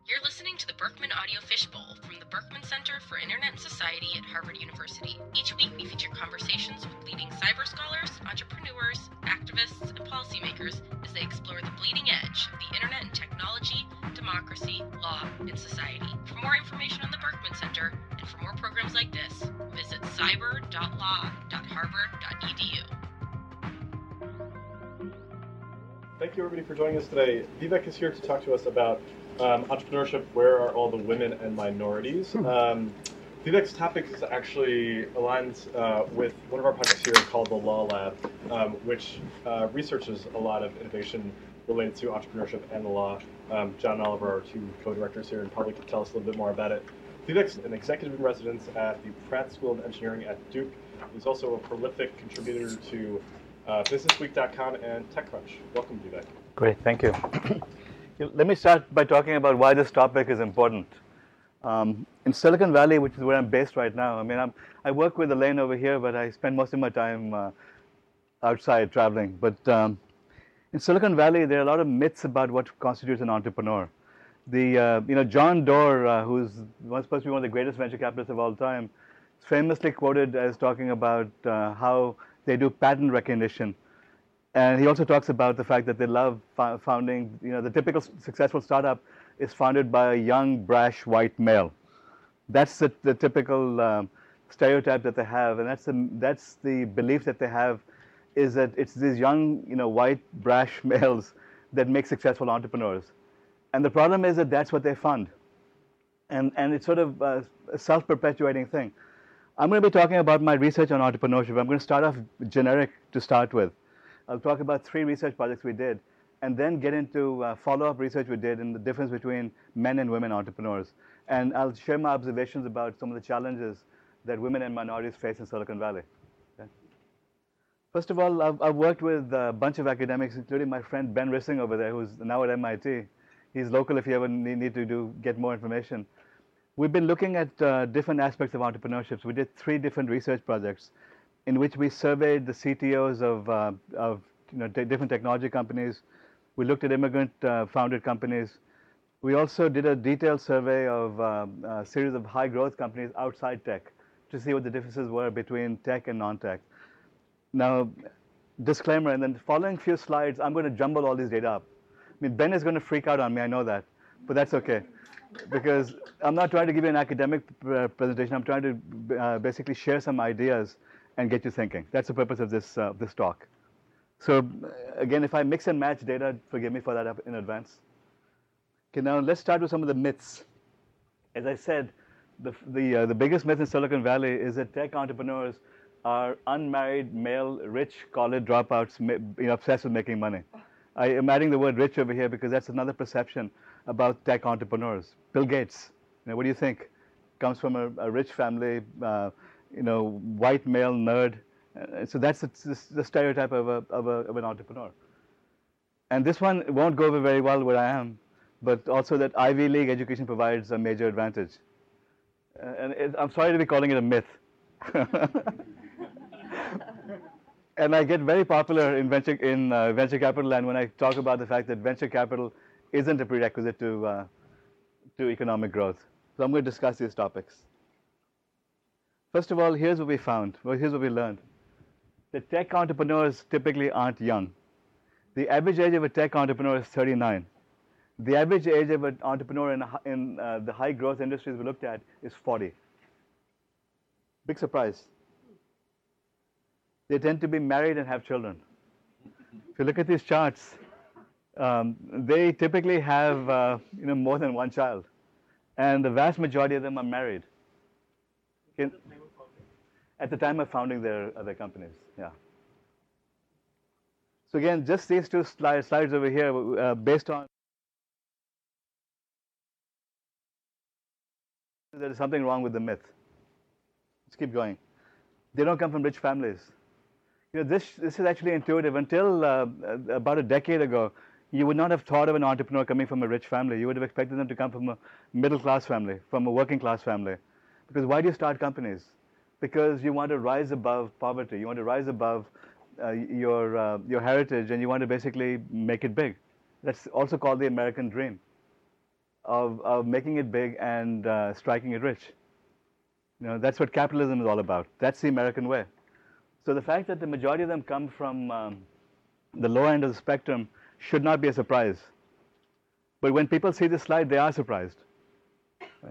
You're listening to the Berkman Audio Fishbowl from the Berkman Center for Internet and Society at Harvard University. Each week we feature conversations with leading cyber scholars, entrepreneurs, activists, and policymakers as they explore the bleeding edge of the internet and technology, democracy, law, and society. For more information on the Berkman Center and for more programs like this, visit cyber.law.harvard.edu. Thank you, everybody, for joining us today. Vivek is here to talk to us about entrepreneurship. Where are all the women and minorities? Vivek's topic is actually aligns with one of our projects here called the Law Lab, which researches a lot of innovation related to entrepreneurship and the law. John and Oliver, our two co-directors here, and probably could tell us a little bit more about it. Vivek's an executive in residence at the Pratt School of Engineering at Duke. He's also a prolific contributor to BusinessWeek.com and TechCrunch. Welcome, Vivek. Great, thank you. Let me start by talking about why this topic is important. In Silicon Valley, which is where I'm based right now, I work with Elaine over here, but I spend most of my time outside traveling. But in Silicon Valley, there are a lot of myths about what constitutes an entrepreneur. John Doerr, who's supposed to be one of the greatest venture capitalists of all time, is famously quoted as talking about how they do pattern recognition. And he also talks about the fact that they love founding, the typical successful startup is founded by a young, brash, white male. That's the typical stereotype that they have, and that's the belief that they have, is that it's these young, white, brash males that make successful entrepreneurs. And the problem is that that's what they fund. And it's sort of a self-perpetuating thing. I'm going to be talking about my research on entrepreneurship. I'm going to start off generic to start with. I'll talk about 3 research projects we did, and then get into follow-up research we did and the difference between men and women entrepreneurs. And I'll share my observations about some of the challenges that women and minorities face in Silicon Valley. Okay. First of all, I've worked with a bunch of academics, including my friend Ben Rissing over there, who's now at MIT. He's local if you ever need to get more information. We've been looking at different aspects of entrepreneurship. We did 3 different research projects in which we surveyed the CTOs of different technology companies. We looked at immigrant-founded companies. We also did a detailed survey of a series of high-growth companies outside tech to see what the differences were between tech and non-tech. Now, disclaimer, and then the following few slides, I'm going to jumble all these data up. Ben is going to freak out on me, I know that, but that's okay. Because I'm not trying to give you an academic presentation. I'm trying to basically share some ideas and get you thinking. That's the purpose of this talk. So again, if I mix and match data, forgive me for that in advance. Okay, now let's start with some of the myths. As I said, the biggest myth in Silicon Valley is that tech entrepreneurs are unmarried, male, rich college dropouts, obsessed with making money. I am adding the word rich over here because that's another perception about tech entrepreneurs. Bill Gates, what do you think? Comes from a rich family, white male nerd. So that's the stereotype of an entrepreneur. And this one won't go over very well where I am, but also that Ivy League education provides a major advantage. I'm sorry to be calling it a myth. And I get very popular in venture capital land when I talk about the fact that venture capital isn't a prerequisite to economic growth. So I'm going to discuss these topics. First of all, here's what we found. Well, here's what we learned. The tech entrepreneurs typically aren't young. The average age of a tech entrepreneur is 39. The average age of an entrepreneur in the high growth industries we looked at is 40. Big surprise. They tend to be married and have children. If you look at these charts, they typically have more than one child, and the vast majority of them are married. At the time of founding their companies, yeah. So again, just these 2 slides over here, based on there is something wrong with the myth. Let's keep going. They don't come from rich families. This is actually intuitive. Until about a decade ago, you would not have thought of an entrepreneur coming from a rich family. You would have expected them to come from a middle-class family, from a working-class family. Because why do you start companies? Because you want to rise above poverty. You want to rise above your heritage, and you want to basically make it big. That's also called the American dream. of making it big and striking it rich. That's what capitalism is all about. That's the American way. So the fact that the majority of them come from the lower end of the spectrum should not be a surprise. But when people see this slide, they are surprised. Right?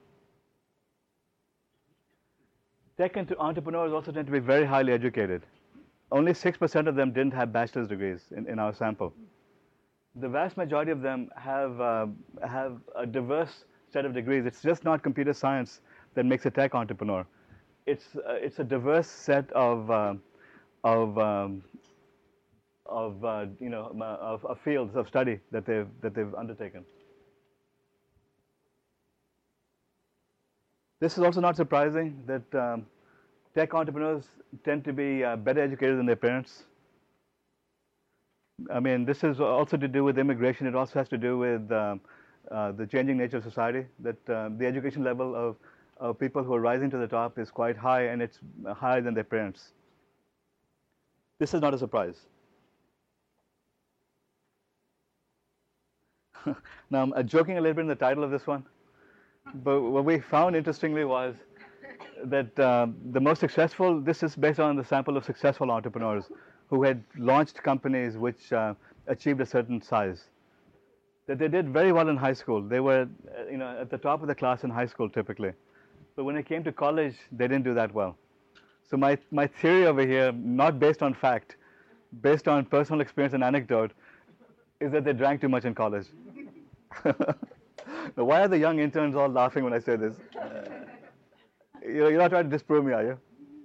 Tech entrepreneurs also tend to be very highly educated. Only 6% of them didn't have bachelor's degrees in our sample. The vast majority of them have a diverse set of degrees. It's just not computer science that makes a tech entrepreneur. It's a diverse set of fields of study that they've undertaken. This is also not surprising that tech entrepreneurs tend to be better educated than their parents. I mean, this is also to do with immigration. It also has to do with the changing nature of society, that the education level of people who are rising to the top is quite high, and it's higher than their parents. This is not a surprise. Now, I'm joking a little bit in the title of this one, but what we found interestingly was that the most successful, this is based on the sample of successful entrepreneurs who had launched companies which achieved a certain size, that they did very well in high school. They were at the top of the class in high school typically. But when it came to college, they didn't do that well. So my theory over here, not based on fact, based on personal experience and anecdote, is that they drank too much in college. Now, why are the young interns all laughing when I say this? You're not trying to disprove me, are you?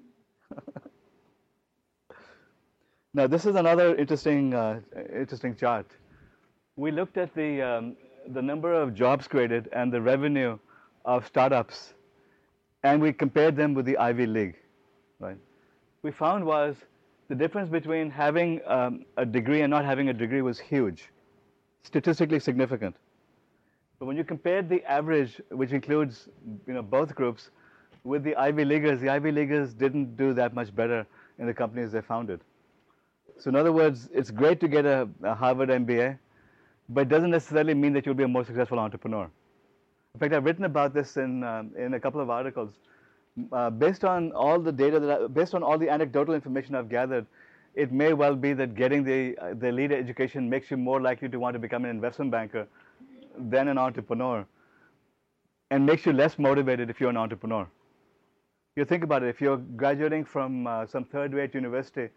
Now, this is another interesting chart. We looked at the number of jobs created and the revenue of startups, and we compared them with the Ivy League. Right? We found was the difference between having a degree and not having a degree was huge, statistically significant. But when you compared the average, which includes both groups, with the Ivy Leaguers didn't do that much better in the companies they founded. So in other words, it's great to get a Harvard MBA, but it doesn't necessarily mean that you'll be a more successful entrepreneur. In fact, I've written about this in a couple of articles. Based on all the data, based on all the anecdotal information I've gathered, it may well be that getting the lead education makes you more likely to want to become an investment banker than an entrepreneur, and makes you less motivated if you're an entrepreneur. You think about it, if you're graduating from some third-rate university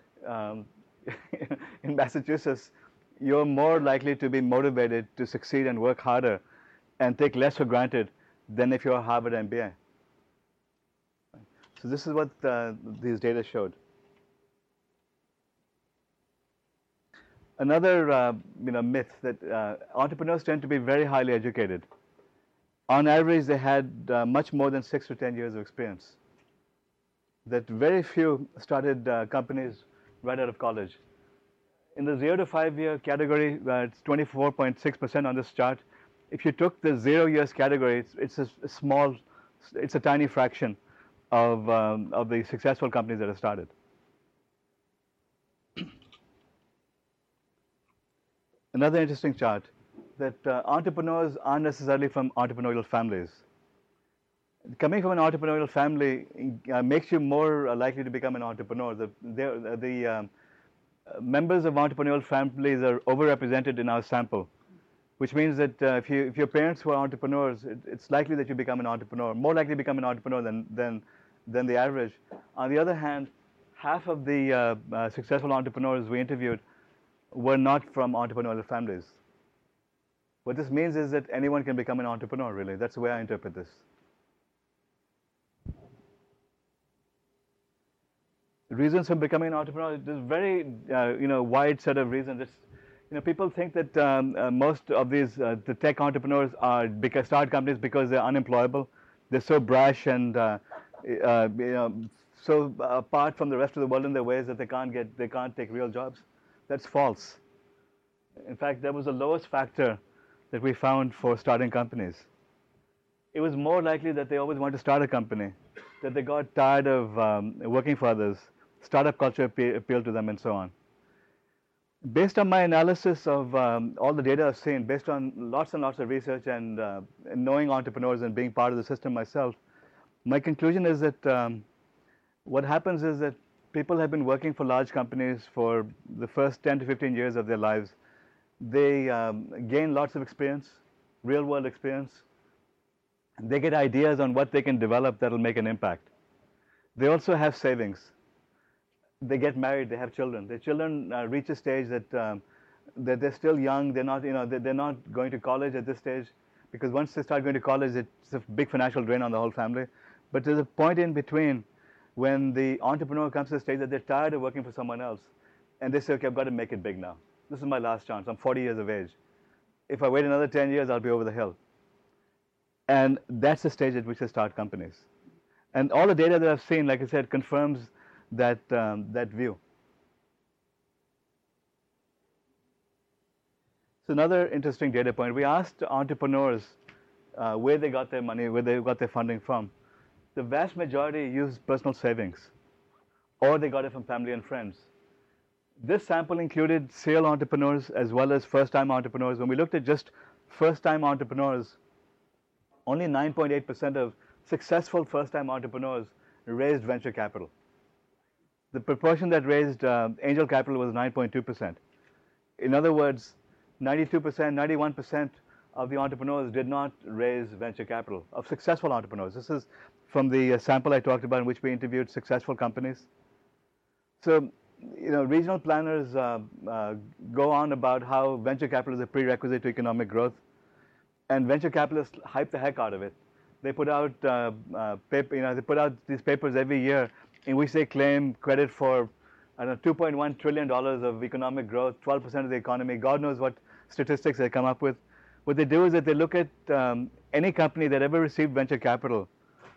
in Massachusetts, you're more likely to be motivated to succeed and work harder and take less for granted than if you're a Harvard MBA. So this is what these data showed. Another myth that entrepreneurs tend to be very highly educated. On average, they had much more than 6 to 10 years of experience. That very few started companies right out of college. In the 0 to 5 year category, it's 24.6% on this chart. If you took the 0 years category, it's a tiny fraction of the successful companies that have started. Another interesting chart, that entrepreneurs aren't necessarily from entrepreneurial families. Coming from an entrepreneurial family makes you more likely to become an entrepreneur. The members of entrepreneurial families are overrepresented in our sample, which means that if your parents were entrepreneurs, it's likely that you become an entrepreneur, more likely to become an entrepreneur than the average. On the other hand, half of the successful entrepreneurs we interviewed were not from entrepreneurial families. What this means is that anyone can become an entrepreneur, really. That's the way I interpret this. Reasons for becoming an entrepreneur, there's very wide set of reasons. People think that most of these the tech entrepreneurs start companies because they're unemployable. They're so brash and so apart from the rest of the world in their ways that they can't take real jobs. That's false. In fact, that was the lowest factor that we found for starting companies. It was more likely that they always wanted to start a company, that they got tired of working for others, startup culture appealed to them, and so on. Based on my analysis of all the data I've seen, based on lots and lots of research and knowing entrepreneurs and being part of the system myself, my conclusion is that what happens is that people have been working for large companies for the first 10 to 15 years of their lives. They gain lots of experience, real world experience. They get ideas on what they can develop that will make an impact. They also have savings. They get married, they have children. Their children reach a stage that they're still young. They're not, they're not going to college at this stage, because once they start going to college, it's a big financial drain on the whole family. But there's a point in between when the entrepreneur comes to the stage that they're tired of working for someone else, and they say, okay, I've got to make it big now. This is my last chance. I'm 40 years of age. If I wait another 10 years, I'll be over the hill. And that's the stage at which they start companies. And all the data that I've seen, like I said, confirms that view. So another interesting data point, we asked entrepreneurs where they got their money, where they got their funding from. The vast majority used personal savings, or they got it from family and friends. This sample included serial entrepreneurs as well as first-time entrepreneurs. When we looked at just first-time entrepreneurs, only 9.8% of successful first-time entrepreneurs raised venture capital. The proportion that raised angel capital was 9.2%. In other words, 92%, 91% of the entrepreneurs did not raise venture capital, of successful entrepreneurs. This is from the sample I talked about in which we interviewed successful companies. So, regional planners go on about how venture capital is a prerequisite to economic growth, and venture capitalists hype the heck out of it. They put out they put out these papers every year in which they claim credit for, I don't know, $2.1 trillion of economic growth, 12% of the economy. God knows what statistics they come up with. What they do is that they look at any company that ever received venture capital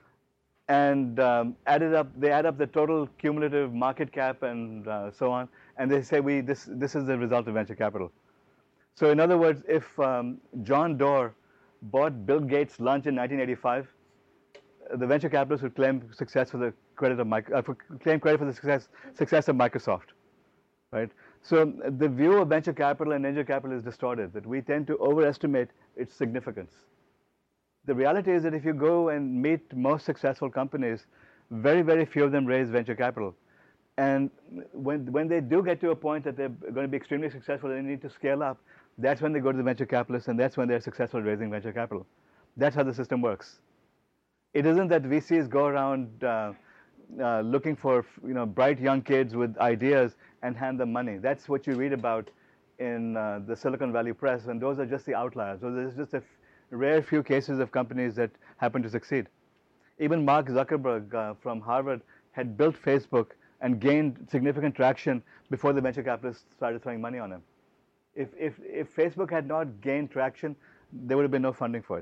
and they add up the total cumulative market cap and so on, and they say this is the result of venture capital. So in other words, if John Doerr bought Bill Gates' lunch in 1985, the venture capitalists would claim success for the credit of claim credit for the success of Microsoft, right? So the view of venture capital and angel capital is distorted, that we tend to overestimate its significance. The reality is that if you go and meet most successful companies, very, very few of them raise venture capital. And when they do get to a point that they're going to be extremely successful and they need to scale up, that's when they go to the venture capitalists, and that's when they're successful raising venture capital. That's how the system works. It isn't that VCs go around looking for bright young kids with ideas and hand them money. That's what you read about in the Silicon Valley press, and those are just the outliers. So there's just a rare few cases of companies that happen to succeed. Even Mark Zuckerberg from Harvard had built Facebook and gained significant traction before the venture capitalists started throwing money on him. If Facebook had not gained traction, there would have been no funding for it.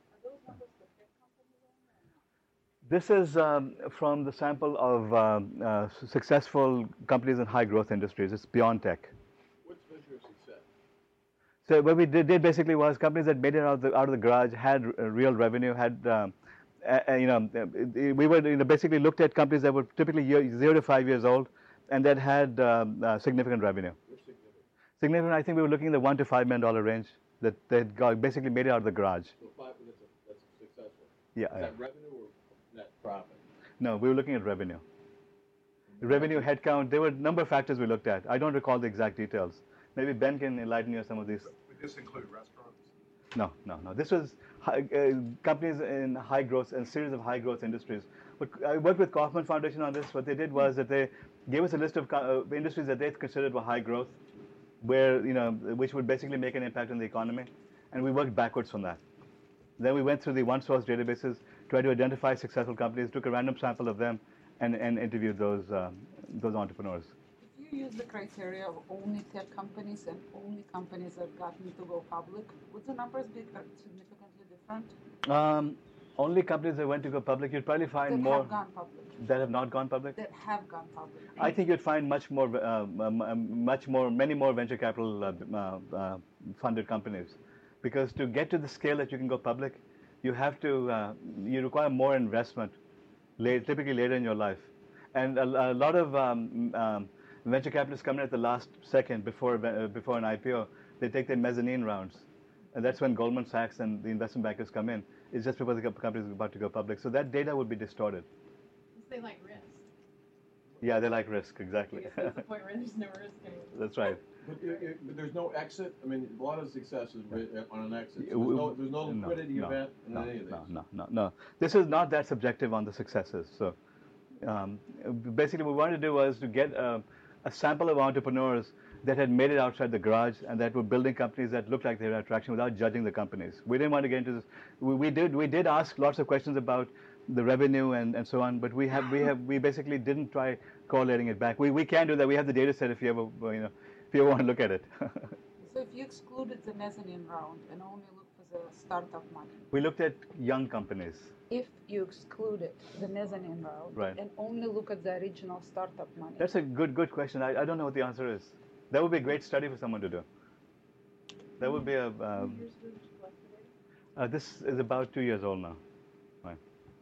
This is from the sample of successful companies in high growth industries. It's beyond tech. What's measure of success? So what we did basically was companies that made it out of the garage, had real revenue, had we were basically looked at companies that were typically 0 to 5 years old and that had significant revenue. Significant, I think we were looking at the $1 to $5 million range that they basically made it out of the garage. So that's successful. Yeah. Is that revenue or net profit? No, we were looking at revenue. Revenue, headcount, there were a number of factors we looked at. I don't recall the exact details. Maybe Ben can enlighten you on some of these. Would this include restaurants? No. This was companies in high growth, and series of high growth industries. But I worked with Kaufman Foundation on this. What they did was that they gave us a list of industries that they considered were high growth, which would basically make an impact on the economy, and we worked backwards from that. Then we went through the OneSource databases, tried to identify successful companies, took a random sample of them, and interviewed those entrepreneurs. If you use the criteria of only tech companies and only companies that got me to go public, would the numbers be significantly different? Only companies that went to go public, you'd probably find that more have gone public. that have not gone public. That have gone public. I think you'd find many more venture capital funded companies, because to get to the scale that you can go public, you require more investment, typically later in your life, and a lot of Venture capitalists come in at the last second before before an IPO. They take their mezzanine rounds, and that's when Goldman Sachs and the investment bankers come in. It's just before the company is about to go public. So that data would be distorted. They like risk. Yeah, they like risk, exactly. There's a point where there's no risk anymore. That's right. But there's no exit. I mean, a lot of success is on an exit. So there's no liquidity event in any of these. No. This is not that subjective on the successes. So basically what we wanted to do was to get a sample of entrepreneurs that had made it outside the garage and that were building companies that looked like they had traction without judging the companies. We didn't want to get into this. We did ask lots of questions about the revenue and so on, but we basically didn't try correlating it back. We can do that. We have the data set if you ever if you ever want to look at it. So if you excluded the mezzanine round and only look for the startup money, We looked at young companies. if you excluded the mezzanine round Right. and only look at the original startup money, That's a good question. I don't know what the answer is. That would be a great study for someone to do. That would be a. This is about 2 years old now. Right.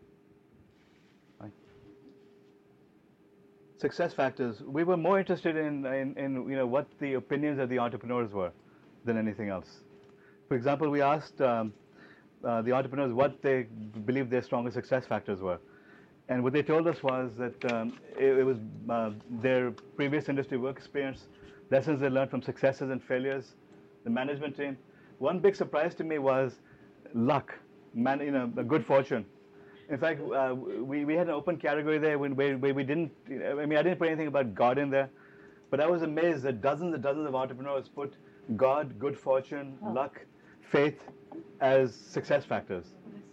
Success factors. We were more interested in what the opinions of the entrepreneurs were than anything else. For example, we asked the entrepreneurs what they believed their strongest success factors were. And what they told us was that it was their previous industry work experience, lessons they learned from successes and failures, the management team. One big surprise to me was luck, a good fortune. In fact, we had an open category there where we didn't, I didn't put anything about God in there, but I was amazed that dozens and dozens of entrepreneurs put God, good fortune, luck, faith as success factors.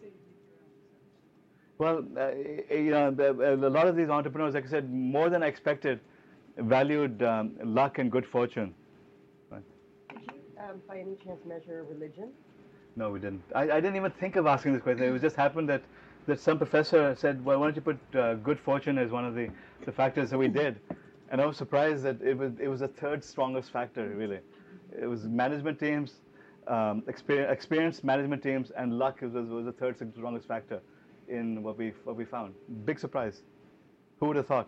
Well, a lot of these entrepreneurs, like I said, more than I expected, valued luck and good fortune. Right. Did you, by any chance, measure religion? No, we didn't. I didn't even think of asking this question. It just happened that some professor said, well, why don't you put good fortune as one of the factors that we did. And I was surprised that it was the third strongest factor, really. It was management teams, experienced management teams, and luck was the third strongest factor in what we found. Big surprise. Who would have thought?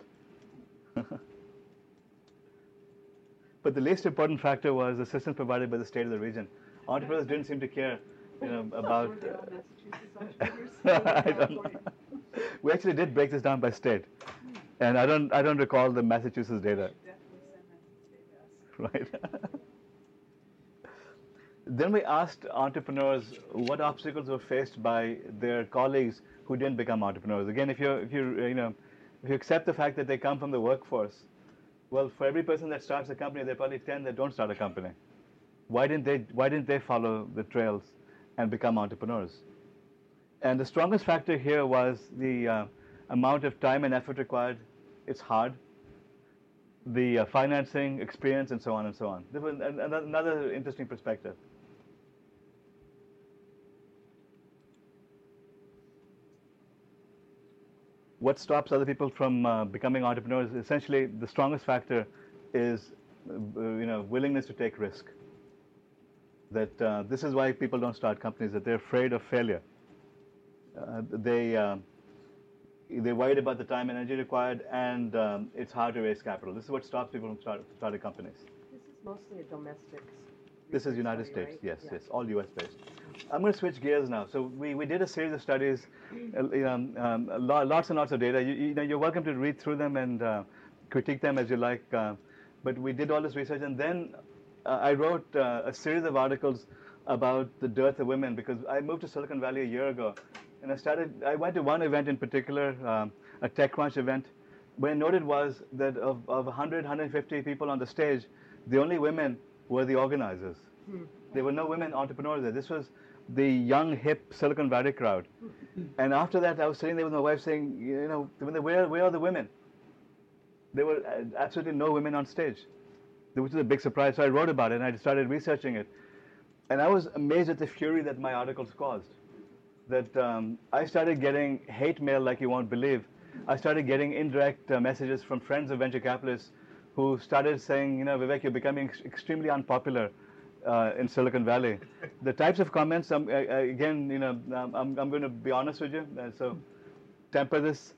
But the least important factor was assistance provided by the state of the region. Entrepreneurs didn't seem to care, about. I don't know. We actually did break this down by state, and I don't recall the Massachusetts data. Right. Then we asked entrepreneurs what obstacles were faced by their colleagues who didn't become entrepreneurs. Again, if you accept the fact that they come from the workforce, well, for every person that starts a company, there are probably 10 that don't start a company. Why didn't they follow the trails and become entrepreneurs? And the strongest factor here was the amount of time and effort required. It's hard. The financing, experience, and so on and so on. There was another interesting perspective. What stops other people from becoming entrepreneurs? Essentially, the strongest factor is, willingness to take risk. That this is why people don't start companies. That they're afraid of failure. They're worried about the time and energy required, and it's hard to raise capital. This is what stops people from starting companies. This is mostly a domestic. This is United States, right? yes, all US based. I'm going to switch gears now. So we did a series of studies, lots and lots of data. You're welcome to read through them and critique them as you like. But we did all this research, and then I wrote a series of articles about the dearth of women because I moved to Silicon Valley a year ago, and I went to one event in particular, a TechCrunch event. What I noted was that of 100, 150 people on the stage, the only women were the organizers. There were no women entrepreneurs there. This was the young, hip Silicon Valley crowd. And after that, I was sitting there with my wife saying, where are the women? There were absolutely no women on stage, which was a big surprise. So I wrote about it, and I started researching it. And I was amazed at the fury that my articles caused. That I started getting hate mail like you won't believe. I started getting indirect messages from friends of venture capitalists who started saying, Vivek, you're becoming extremely unpopular in Silicon Valley. The types of comments, again, I'm going to be honest with you, so temper this.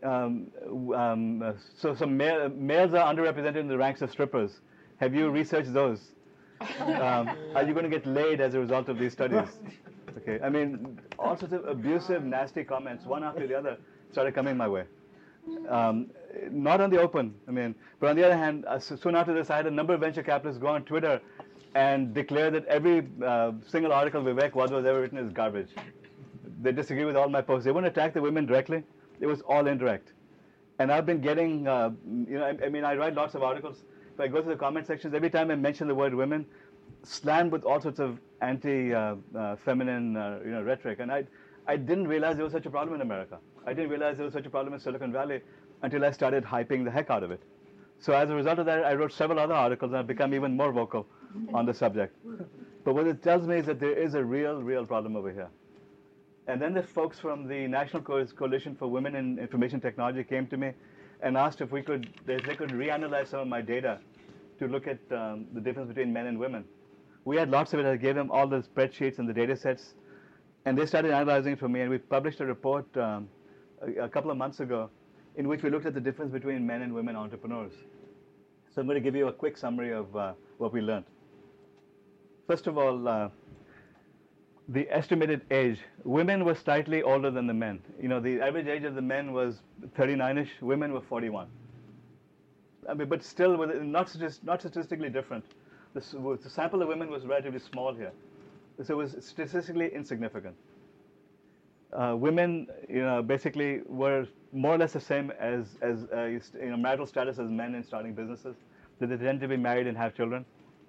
males are underrepresented in the ranks of strippers. Have you researched those? Are you going to get laid as a result of these studies? Okay, I mean, all sorts of abusive, nasty comments, one after the other, started coming my way. Not on the open, I mean, but on the other hand, soon after this, I had a number of venture capitalists go on Twitter and declare that every single article Vivek was ever written is garbage. They disagree with all my posts. They wouldn't attack the women directly. It was all indirect. And I've been getting, you know, I mean, I write lots of articles. If I go through the comment sections, every time I mention the word women, slammed with all sorts of anti-feminine, you know, rhetoric. And I didn't realize there was such a problem in America. I didn't realize there was such a problem in Silicon Valley until I started hyping the heck out of it. So as a result of that, I wrote several other articles and I've become even more vocal on the subject. But what it tells me is that there is a real problem over here. And then the folks from the National Coalition for Women in Information Technology came to me and asked if they could reanalyze some of my data to look at the difference between men and women. We had lots of it. I gave them all the spreadsheets and the data sets, and they started analyzing it for me, and we published a report a couple of months ago in which we looked at the difference between men and women entrepreneurs. So I'm going to give you a quick summary of what we learned. First of all, the estimated age. Women were slightly older than the men. You know, the average age of the men was 39-ish. Women were 41. I mean, but still, not statistically different. The sample of women was relatively small here, so it was statistically insignificant. Women, you know, basically were more or less the same as you know, marital status as men in starting businesses. That they tend to be married and have children.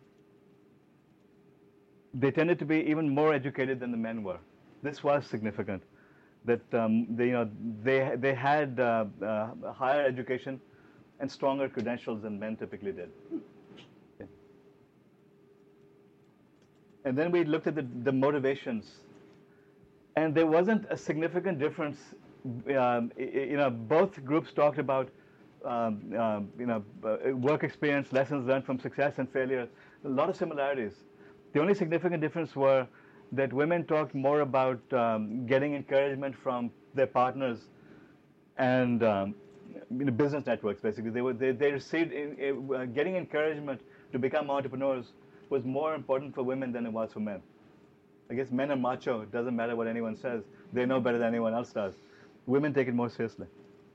They tended to be even more educated than the men were. This was significant. That they had higher education and stronger credentials than men typically did. Okay. And then we looked at the motivations, and there wasn't a significant difference. You know, both groups talked about work experience, lessons learned from success and failure. A lot of similarities. The only significant difference were that women talked more about getting encouragement from their partners and business networks. Basically, they received getting encouragement to become entrepreneurs was more important for women than it was for men. I guess men are macho. It doesn't matter what anyone says. They know better than anyone else does. Women take it more seriously.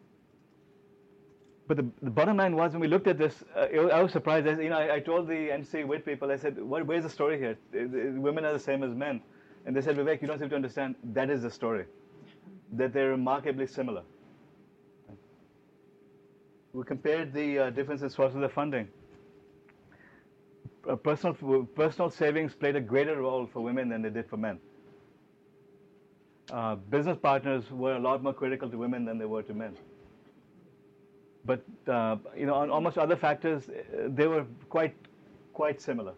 But the bottom line was, when we looked at this, I was surprised. I told the NC WIT people, I said, where's the story here? Women are the same as men. And they said, Vivek, you don't seem to understand. That is the story, that they're remarkably similar. We compared the differences in sources of funding. Personal savings played a greater role for women than they did for men. Business partners were a lot more critical to women than they were to men. But on almost other factors, they were quite similar.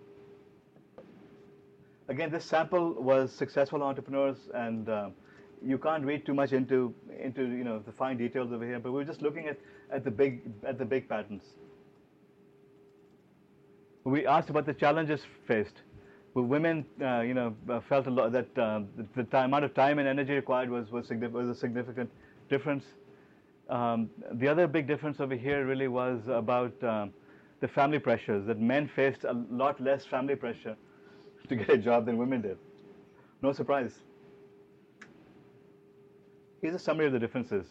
Again, this sample was successful entrepreneurs, and you can't read too much into the fine details over here. But we're just looking at the big patterns. We asked about the challenges faced. Well, women, felt a lot that the amount of time and energy required was a significant difference. The other big difference over here really was about the family pressures, that men faced a lot less family pressure to get a job than women did. No surprise. Here's a summary of the differences.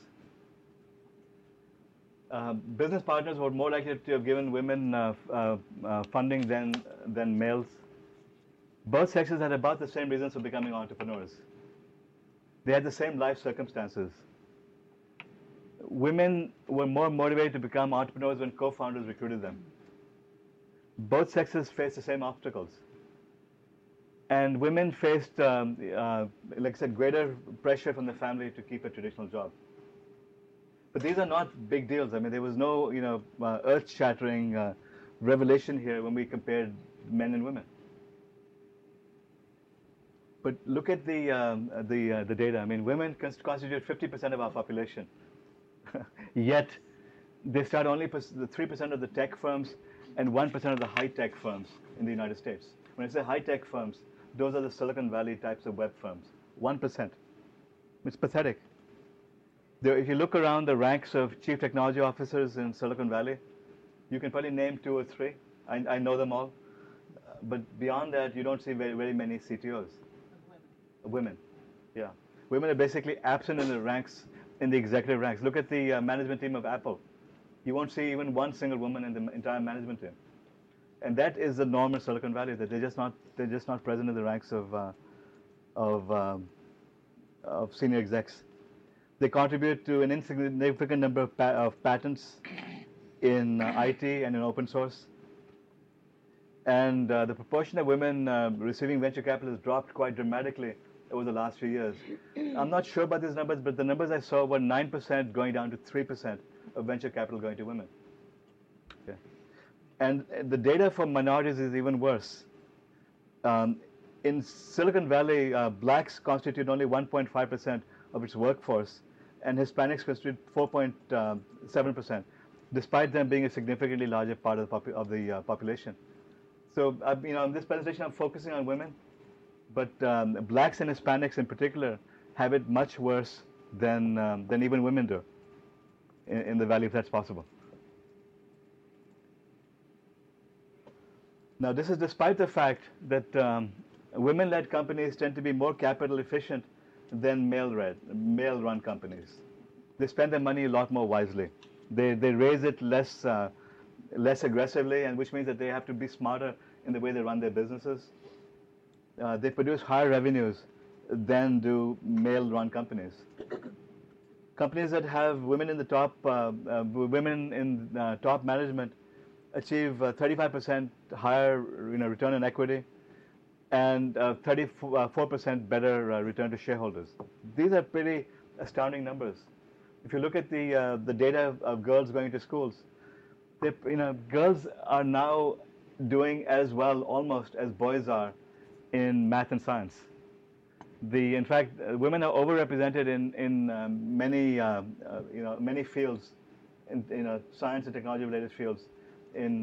Business partners were more likely to have given women funding than males. Both sexes had about the same reasons for becoming entrepreneurs. They had the same life circumstances. Women were more motivated to become entrepreneurs when co-founders recruited them. Both sexes faced the same obstacles. And women faced, like I said, greater pressure from the family to keep a traditional job. But these are not big deals. I mean, there was no, earth-shattering revelation here when we compared men and women. But look at the data. I mean, women constitute 50% of our population. Yet, they start only 3% of the tech firms and 1% of the high-tech firms in the United States. When I say high-tech firms, those are the Silicon Valley types of web firms. 1%. It's pathetic. If you look around the ranks of chief technology officers in Silicon Valley, you can probably name 2 or 3. I know them all. But beyond that, you don't see very many CTOs. Women. Yeah. Women are basically absent in the ranks, in the executive ranks. Look at the management team of Apple. You won't see even one single woman in the entire management team. And that is the norm in Silicon Valley, that they're just not present in the ranks of senior execs. They contribute to an insignificant number of patents in IT and in open source. And the proportion of women receiving venture capital has dropped quite dramatically over the last few years. I'm not sure about these numbers, but the numbers I saw were 9% going down to 3% of venture capital going to women. Okay. And the data for minorities is even worse. In Silicon Valley, blacks constitute only 1.5% of its workforce, and Hispanics constitute 4.7%, despite them being a significantly larger part of the population. So, in this presentation, I'm focusing on women, but blacks and Hispanics in particular have it much worse than even women do in the Valley, if that's possible. Now, this is despite the fact that women-led companies tend to be more capital efficient than male-run companies. They spend their money a lot more wisely. They raise it less aggressively, and which means that they have to be smarter in the way they run their businesses. They produce higher revenues than do male-run companies. Companies that have women in the top, top management achieve 35% higher return on equity and 34% better return to shareholders. These are pretty astounding numbers. If you look at the data of girls going to schools, girls are now doing as well almost as boys are in math and science. In fact, women are overrepresented in many fields, in science and technology related fields, in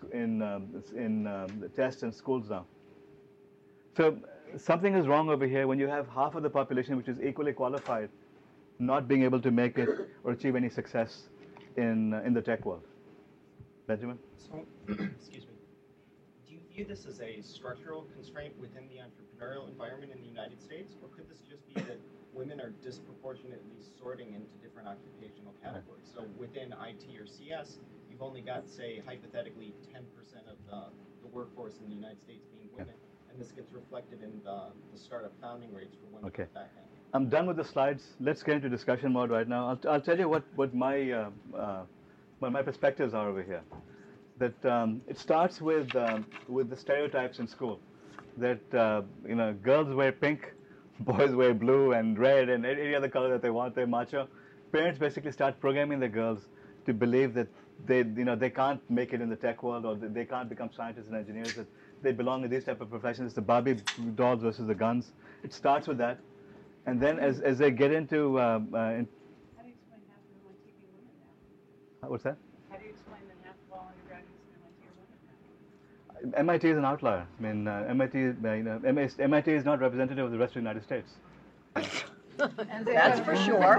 the tests and schools now. So something is wrong over here when you have half of the population which is equally qualified not being able to make it or achieve any success in the tech world. Benjamin? So, excuse me. Do you view this as a structural constraint within the entrepreneurial environment in the United States, or could this just be that women are disproportionately sorting into different occupational categories? So within IT or CS, you've only got, say, hypothetically 10% of the workforce in the United States being women, and this gets reflected in the startup founding rates for women back end. I'm done with the slides. Let's get into discussion mode right now. I'll tell you what my perspectives are over here. That it starts with the stereotypes in school. That girls wear pink, boys wear blue and red and any other color that they want. They're macho. Parents basically start programming their girls to believe that they can't make it in the tech world, or they can't become scientists and engineers. That they belong in these type of professions. It's the Barbie dolls versus the guns. It starts with that. And then as they get into... How do you explain half of MIT being women now? What's that? How do you explain that half of all undergraduates in MIT are women now? MIT is an outlier. I mean, MIT is not representative of the rest of the United States. That's for sure.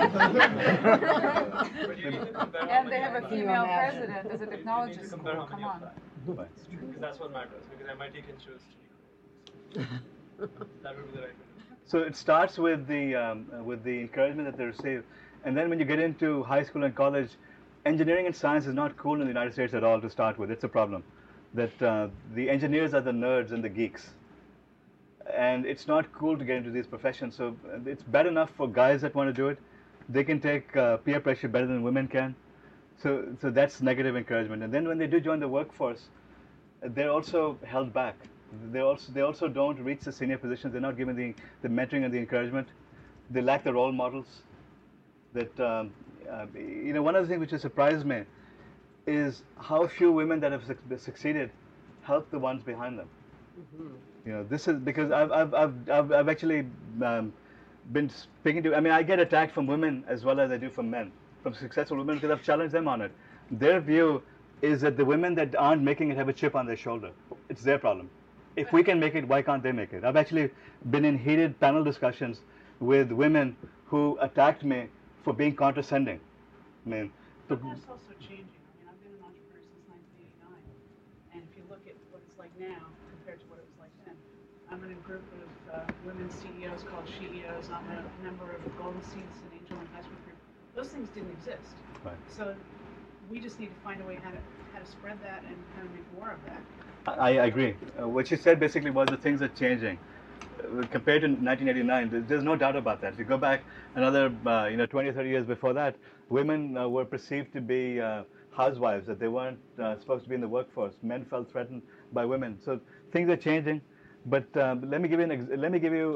And they have a female president as a technology school. Come on. Because that's what matters, because MIT can choose to be that would be the right way. So it starts with the encouragement that they receive, and then when you get into high school and college, engineering and science is not cool in the United States at all to start with. It's a problem. That the engineers are the nerds and the geeks, and it's not cool to get into these professions. So it's bad enough for guys that want to do it. They can take peer pressure better than women can. So that's negative encouragement. And then when they do join the workforce, they're also held back. They also don't reach the senior positions. They're not given the mentoring and the encouragement. They lack the role models. That one of the things which has surprised me is how few women that have succeeded help the ones behind them. Mm-hmm. This is because I've actually been speaking to. I mean, I get attacked from women as well as I do from men, from successful women, because I've challenged them on it. Their view is that the women that aren't making it have a chip on their shoulder. It's their problem. If we can make it, why can't they make it? I've actually been in heated panel discussions with women who attacked me for being condescending. I mean, But that's also changing. I mean, I've been an entrepreneur since 1989, and if you look at what it's like now compared to what it was like then, I'm in a group of women CEOs called SheEOs. I'm a member of the Golden Seeds and Angel Investment Group. Those things didn't exist. Right. So we just need to find a way how to spread that and how to make more of that. I agree. What she said basically was the things are changing. Compared to 1989, there's no doubt about that. If you go back another 20, 30 years before that, women were perceived to be housewives, that they weren't supposed to be in the workforce. Men felt threatened by women. So things are changing. But let me give you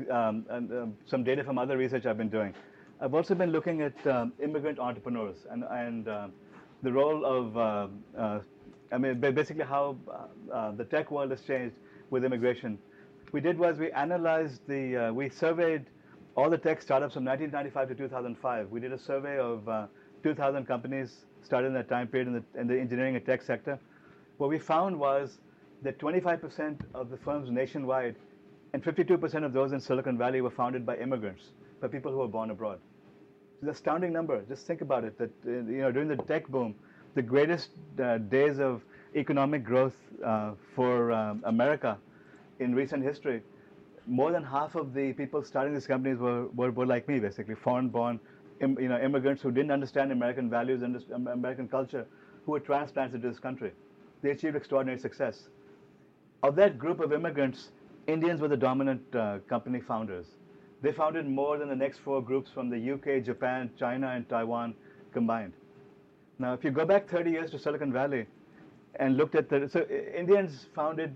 some data from other research I've been doing. I've also been looking at immigrant entrepreneurs and the role of basically how the tech world has changed with immigration. We did was we analyzed we surveyed all the tech startups from 1995 to 2005. We did a survey of 2,000 companies started in that time period in the engineering and tech sector. What we found was that 25% of the firms nationwide and 52% of those in Silicon Valley were founded by immigrants, by people who were born abroad. It's an astounding number. Just think about it, that during the tech boom, the greatest days of economic growth for America in recent history, more than half of the people starting these companies were like me, basically, foreign-born immigrants who didn't understand American values and American culture, who were transplanted to this country. They achieved extraordinary success. Of that group of immigrants, Indians were the dominant company founders. They founded more than the next four groups from the UK, Japan, China, and Taiwan combined. Now, if you go back 30 years to Silicon Valley and looked at so Indians founded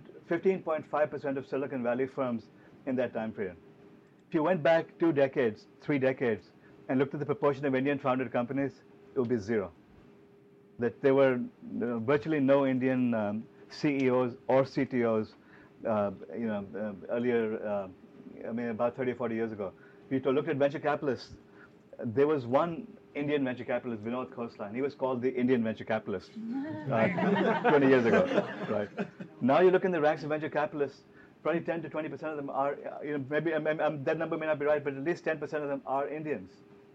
15.5% of Silicon Valley firms in that time period. If you went back 2 decades, 3 decades, and looked at the proportion of Indian-founded companies, it would be zero. That there were virtually no Indian CEOs or CTOs, earlier, about 30 or 40 years ago. If you looked at venture capitalists, there was one Indian venture capitalist, Vinod Khosla. He was called the Indian venture capitalist 20 years ago, right? Now you look in the ranks of venture capitalists, probably 10 to 20% of them are, maybe that number may not be right, but at least 10% of them are Indians.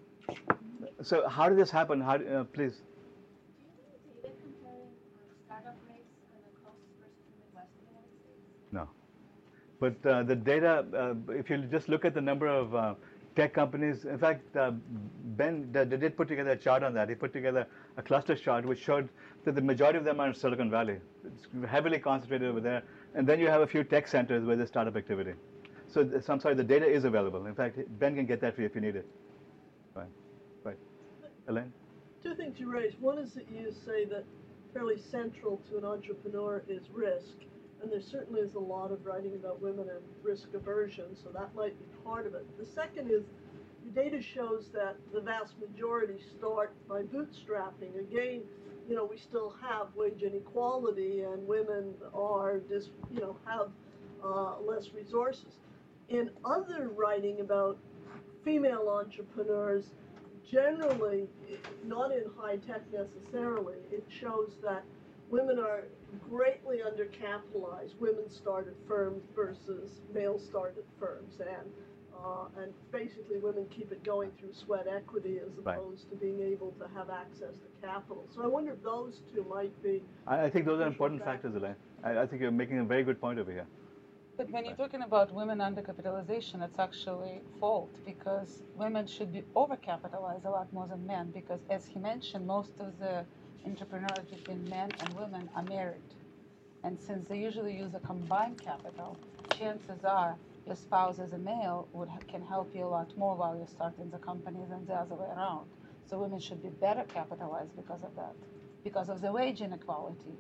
So how did this happen? Please. Do you think data comparing startup rates and the costs versus in the West and the United States? No. But the data, if you just look at the number of tech companies, in fact, Ben did put together a chart on that. He put together a cluster chart which showed that the majority of them are in Silicon Valley. It's heavily concentrated over there. And then you have a few tech centers where there's startup activity. So I'm sorry, the data is available. In fact, Ben can get that for you if you need it. Right. Elaine? Two things you raised. One is that you say that fairly central to an entrepreneur is risk. And there certainly is a lot of writing about women and risk aversion, so that might be part of it. The second is your data shows that the vast majority start by bootstrapping. Again, we still have wage inequality, and women are have less resources. In other writing about female entrepreneurs, generally, not in high tech necessarily, it shows that women are greatly undercapitalized. Women started firms versus male started firms, and basically women keep it going through sweat equity as opposed to being able to have access to capital. So I wonder if those two might be. I think those are important factors, Elaine. I think you're making a very good point over here. But when you're talking about women undercapitalization, it's actually fault, because women should be overcapitalized a lot more than men, because as he mentioned, most of the entrepreneurs between men and women are married. And since they usually use a combined capital, chances are your spouse as a male can help you a lot more while you're starting the company than the other way around. So women should be better capitalized because of that, because of the wage inequality.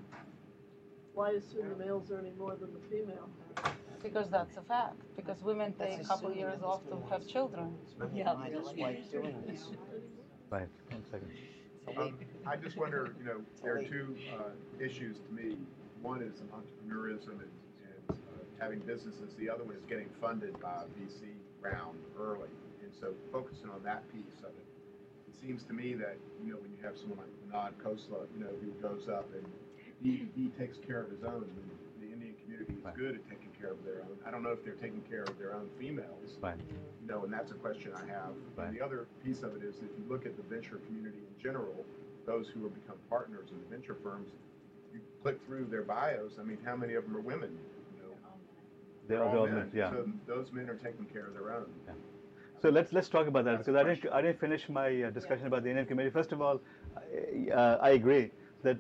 Why assume the male's earning more than the female? Because that's a fact. Because women take a couple years off to have children. Yeah, that's why he's doing this. Right. 1 second. I just wonder, there are two issues to me. One is entrepreneurism and having businesses. The other one is getting funded by a VC round early. And so focusing on that piece of it, it seems to me that, when you have someone like Vinod Khosla, who goes up and he takes care of his own. I mean, the Indian community is good at taking care care of their own. I don't know if they're taking care of their own females. Right. You know, and that's a question I have. Right. And the other piece of it is, if you look at the venture community in general, those who have become partners in the venture firms, you click through their bios. I mean, how many of them are women? You know, They're all men. Yeah. So those men are taking care of their own. Yeah. So let's talk about that, because I didn't finish my discussion about the Indian community. First of all, I agree that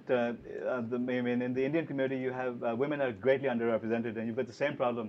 in the Indian community you have women are greatly underrepresented, and you've got the same problem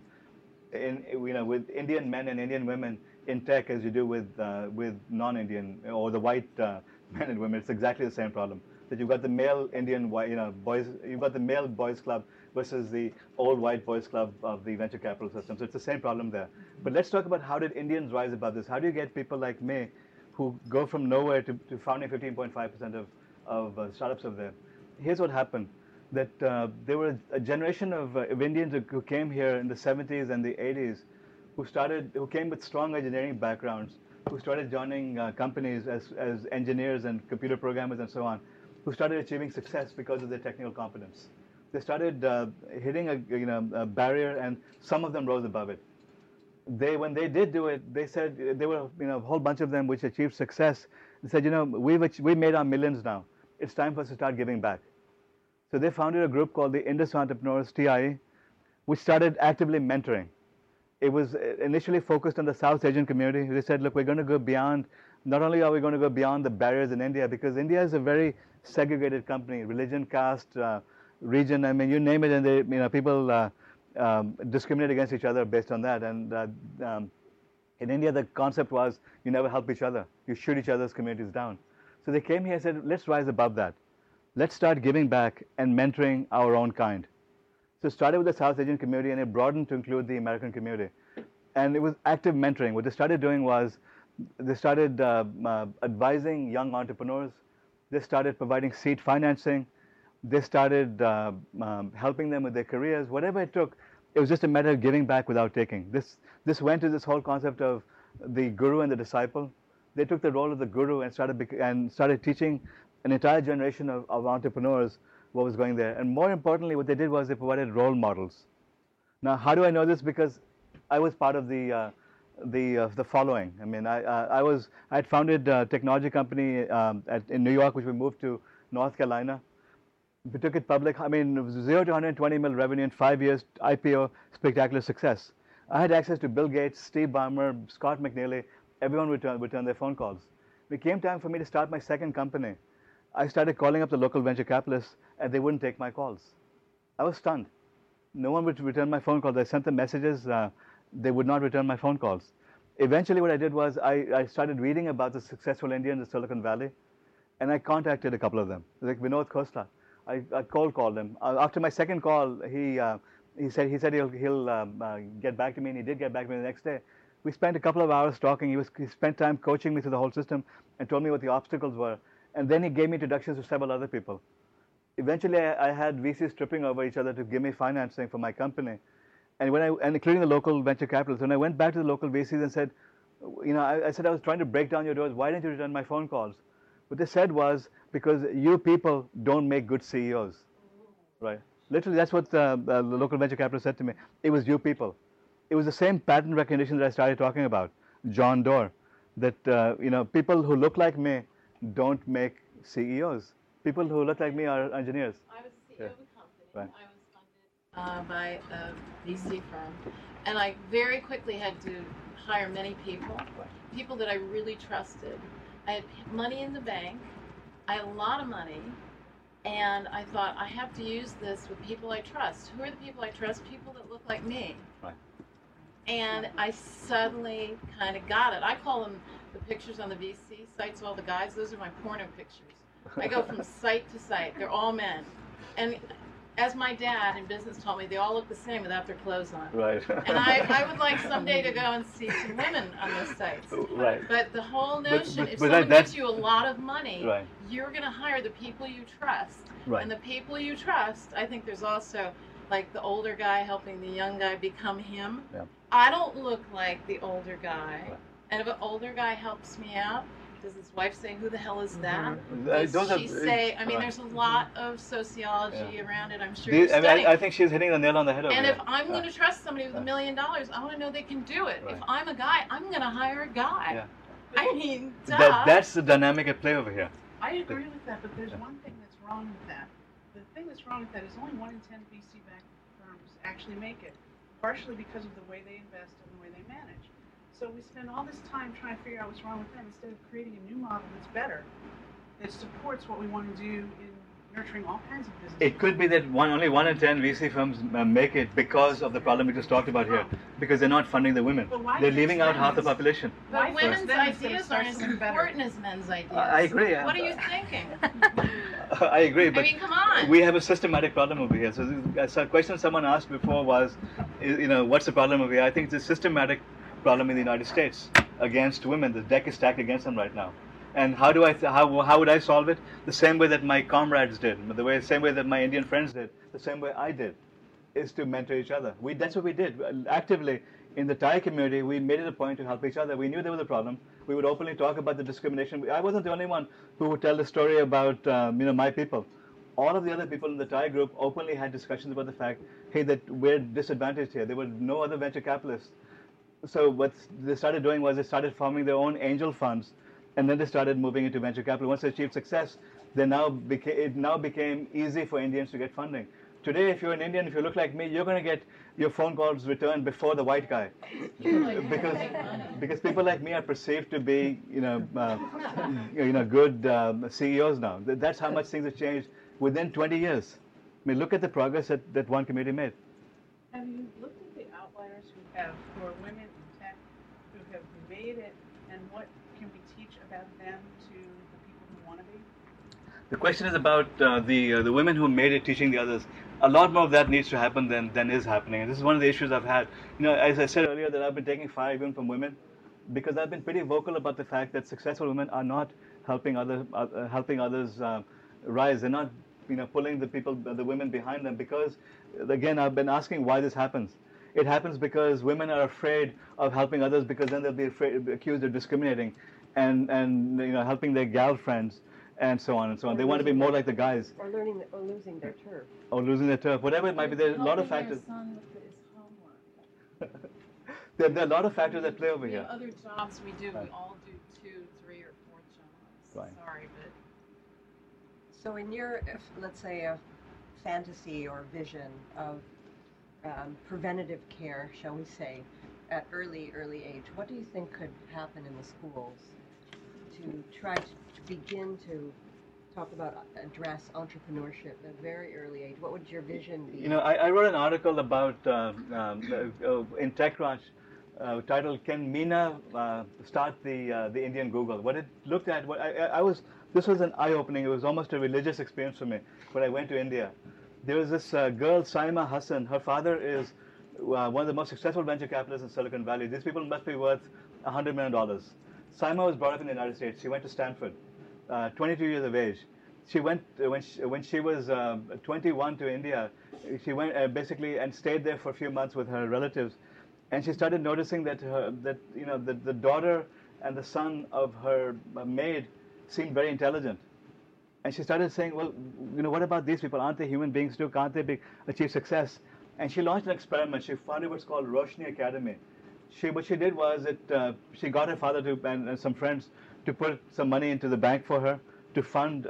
with Indian men and Indian women in tech as you do with non-Indian or the white men and women. It's exactly the same problem. That you've got the male Indian boys, you've got the male boys club versus the old white boys club of the venture capital system. So it's the same problem there. But let's talk about how did Indians rise above this? How do you get people like me who go from nowhere to founding 15.5% of startups over there? Here's what happened. That there were a generation of Indians who came here in the 70s and the 80s who came with strong engineering backgrounds, who started joining companies as engineers and computer programmers and so on, who started achieving success because of their technical competence. They started hitting a barrier, and some of them rose above it. When they did do it, they said there were a whole bunch of them which achieved success. They said, we made our millions now. It's time for us to start giving back. So they founded a group called the Indus Entrepreneurs, TIE, which started actively mentoring. It was initially focused on the South Asian community. They said, look, we're going to go beyond, not only are we going to go beyond the barriers in India, because India is a very segregated company, religion, caste, region, I mean, you name it, and people discriminate against each other based on that. And in India, the concept was you never help each other. You shoot each other's communities down. So they came here and said, let's rise above that. Let's start giving back and mentoring our own kind. So it started with the South Asian community, and it broadened to include the American community. And it was active mentoring. What they started doing was they started advising young entrepreneurs. They started providing seed financing. They started helping them with their careers. Whatever it took, it was just a matter of giving back without taking. This went to this whole concept of the guru and the disciple. They took the role of the guru and started teaching an entire generation of entrepreneurs what was going there. And more importantly, what they did was they provided role models. Now, how do I know this? Because I was part of the following. I mean, I had founded a technology company in New York, which we moved to North Carolina. We took it public. I mean, it was 0 to 120 mil revenue in 5 years, IPO, spectacular success. I had access to Bill Gates, Steve Ballmer, Scott McNealy. Everyone would return their phone calls. It came time for me to start my second company. I started calling up the local venture capitalists, and they wouldn't take my calls. I was stunned. No one would return my phone calls. I sent them messages. They would not return my phone calls. Eventually, what I did was I started reading about the successful Indians in Silicon Valley, and I contacted a couple of them, like Vinod Khosla. I cold called him. After my second call, he said he'll get back to me, and he did get back to me the next day. We spent a couple of hours talking. He spent time coaching me through the whole system and told me what the obstacles were. And then he gave me introductions to several other people. Eventually, I had VCs tripping over each other to give me financing for my company, and including the local venture capitalists. When I went back to the local VCs and said, I said I was trying to break down your doors. Why didn't you return my phone calls? What they said was, because you people don't make good CEOs, right? Literally, that's what the local venture capitalist said to me. It was you people. It was the same pattern recognition that I started talking about, John Doerr, that people who look like me don't make CEOs. People who look like me are engineers. I was the CEO of a company. Right. I was funded by a VC firm, and I very quickly had to hire many people, people that I really trusted. I had money in the bank. I had a lot of money, and I thought, I have to use this with people I trust. Who are the people I trust? People that look like me. Right. And I suddenly kind of got it. I call them the pictures on the VC sites, all the guys. Those are my porno pictures. I go from site to site. They're all men. And as my dad in business told me, they all look the same without their clothes on. Right. And I would like someday to go and see some women on those sites. Right. But the whole notion, if someone gives you a lot of money, right, you're going to hire the people you trust. Right. And the people you trust, I think there's also like the older guy helping the young guy become him. Yeah. I don't look like the older guy. Right. And if an older guy helps me out, Does his wife say, "Who the hell is that?" Those Does are- she say? I mean, right. there's a lot of sociology around it. I'm sure I you're mean, studying. I think she's hitting the nail on the head over And here. if I'm going to trust somebody with $1 million, I want to know they can do it. Right. If I'm a guy, I'm going to hire a guy. Yeah. I mean, duh. That's the dynamic at play over here. I agree with that, but there's one thing that's wrong with that. The thing that's wrong with that is only 1 in 10 VC-backed firms actually make it, partially because of the way they invest and the way they manage. So we spend all this time trying to figure out what's wrong with them instead of creating a new model that's better, that supports what we want to do in nurturing all kinds of businesses. It could be that only 1 in 10 VC firms make it because of the problem we just talked about here, because they're not funding the women. But why They're fix leaving out them? half the population. But Why women's fix them instead of ideas start aren't as something better? important as men's ideas. I agree. What are you thinking? I agree, but I mean, come on. we have a systematic problem over here. So a question someone asked before was, what's the problem over here? I think it's a systematic problem in the United States against women. The deck is stacked against them right now. And how would I solve it? The same way that my comrades did, same way that my Indian friends did, the same way I did, is to mentor each other. That's what we did actively in the Thai community. We made it a point to help each other. We knew there was a problem. We would openly talk about the discrimination. I wasn't the only one who would tell the story about my people. All of the other people in the Thai group openly had discussions about the fact, hey, that we're disadvantaged here. There were no other venture capitalists. So what they started doing was they started forming their own angel funds, and then they started moving into venture capital. Once they achieved success, it now became easy for Indians to get funding. Today, if you're an Indian, if you look like me, you're going to get your phone calls returned before the white guy, because people like me are perceived to be, good CEOs now. That's how much things have changed within 20 years. I mean, look at the progress that one community made. Have you looked at the outliers who are women in tech, who have made it, and what can we teach about them to the people who want to be? The question is about the women who made it teaching the others. A lot more of that needs to happen than is happening. And this is one of the issues I've had. As I said earlier, that I've been taking fire even from women, because I've been pretty vocal about the fact that successful women are not helping others rise. They're not pulling the women behind them, because again, I've been asking why this happens. It happens because women are afraid of helping others, because then they'll be accused of discriminating and helping their gal friends and so on and so on. They want to be more like the guys. Or losing their turf. Or losing their turf, whatever it might be. There's a lot of factors. There are a lot of factors that play over here. Other jobs we do, Right. we all do 2, 3, or 4 jobs. Right. Sorry, but So in your, let's say, a fantasy or vision of preventative care, shall we say, at early age, what do you think could happen in the schools to try to begin to talk about, address entrepreneurship at a very early age? What would your vision be? I wrote an article about in TechCrunch titled "Can Meena Start the Indian Google?" What it looked at, this was an eye-opening. It was almost a religious experience for me when I went to India. There was this girl, Saima Hassan. Her father is one of the most successful venture capitalists in Silicon Valley. These people must be worth $100 million. Saima was brought up in the United States. She went to Stanford, 22 years of age. She went when she was 21 to India. She went basically and stayed there for a few months with her relatives, and she started noticing that the daughter and the son of her maid seemed very intelligent. And she started saying, well, what about these people? Aren't they human beings too? Can't they achieve success? And she launched an experiment. She founded what's called Roshni Academy. What she did was she got her father and some friends to put some money into the bank for her to fund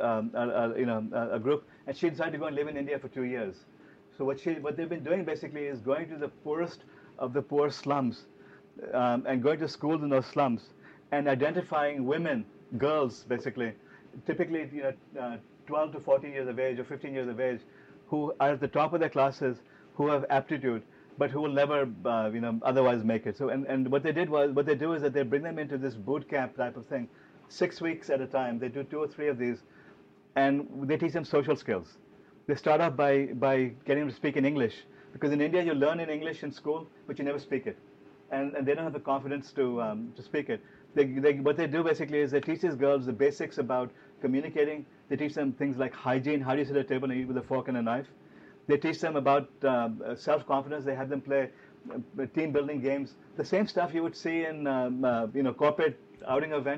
a group, and she decided to go and live in India for 2 years. So what they've been doing basically is going to the poorest of the poor slums and going to schools in those slums and identifying women, girls basically, typically 12 to 14 years of age or 15 years of age, who are at the top of their classes, who have aptitude, but who will never otherwise make it. So and what they do is that they bring them into this boot camp type of thing, 6 weeks at a time. They do 2 or 3 of these, and they teach them social skills. They start off by getting them to speak in English, because in India you learn in English in school, but you never speak it, and they don't have the confidence to speak it. What they do basically is they teach these girls the basics about communicating. They teach them things like hygiene. How do you sit at a table and eat with a fork and a knife? They teach them about self-confidence. They have them play team-building games. The same stuff you would see in corporate outing events.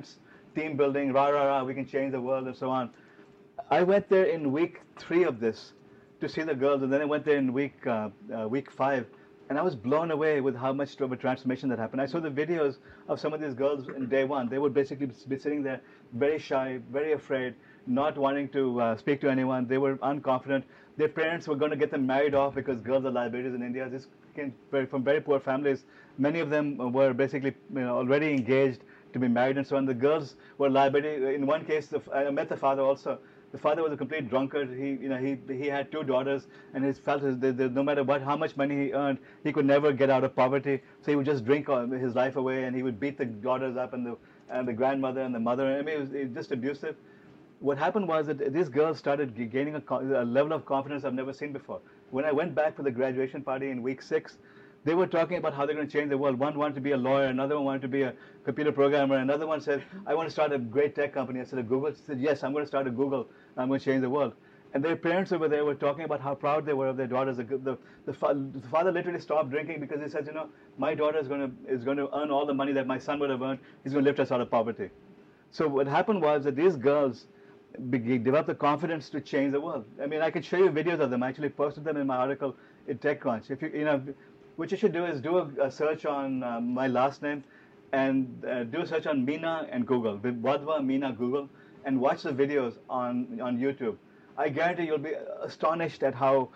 team building, rah, rah, rah, we can change the world and so on. I went there in week 3 of this to see the girls, and then I went there in week 5, and I was blown away with how much of a transformation that happened. I saw the videos of some of these girls in day 1. They would basically be sitting there very shy, very afraid, not wanting to speak to anyone. They were unconfident. Their parents were going to get them married off because girls are liabilities in India. This came from very poor families. Many of them were basically already engaged to be married and so on. The girls were liability. In one case, I met the father also. The father was a complete drunkard. He had 2 daughters, and he felt that no matter how much money he earned, he could never get out of poverty. So he would just drink his life away, and he would beat the daughters up and the grandmother and the mother. I mean, it was just abusive. What happened was that these girls started gaining a level of confidence I've never seen before. When I went back for the graduation party in week 6, they were talking about how they're going to change the world. One wanted to be a lawyer, another one wanted to be a computer programmer, another one said, I want to start a great tech company. I said, a Google? She said, yes, I'm going to start a Google. I'm going to change the world. And their parents over there were talking about how proud they were of their daughters. The father literally stopped drinking because he said, my daughter is going to earn all the money that my son would have earned. He's going to lift us out of poverty. So what happened was that these girls developed the confidence to change the world. I mean, I can show you videos of them. I actually posted them in my article in TechCrunch. If what you should do is do a search on my last name and do a search on Meena and Google, with Wadhwa, Meena, Google, and watch the videos on YouTube. I guarantee you'll be astonished at how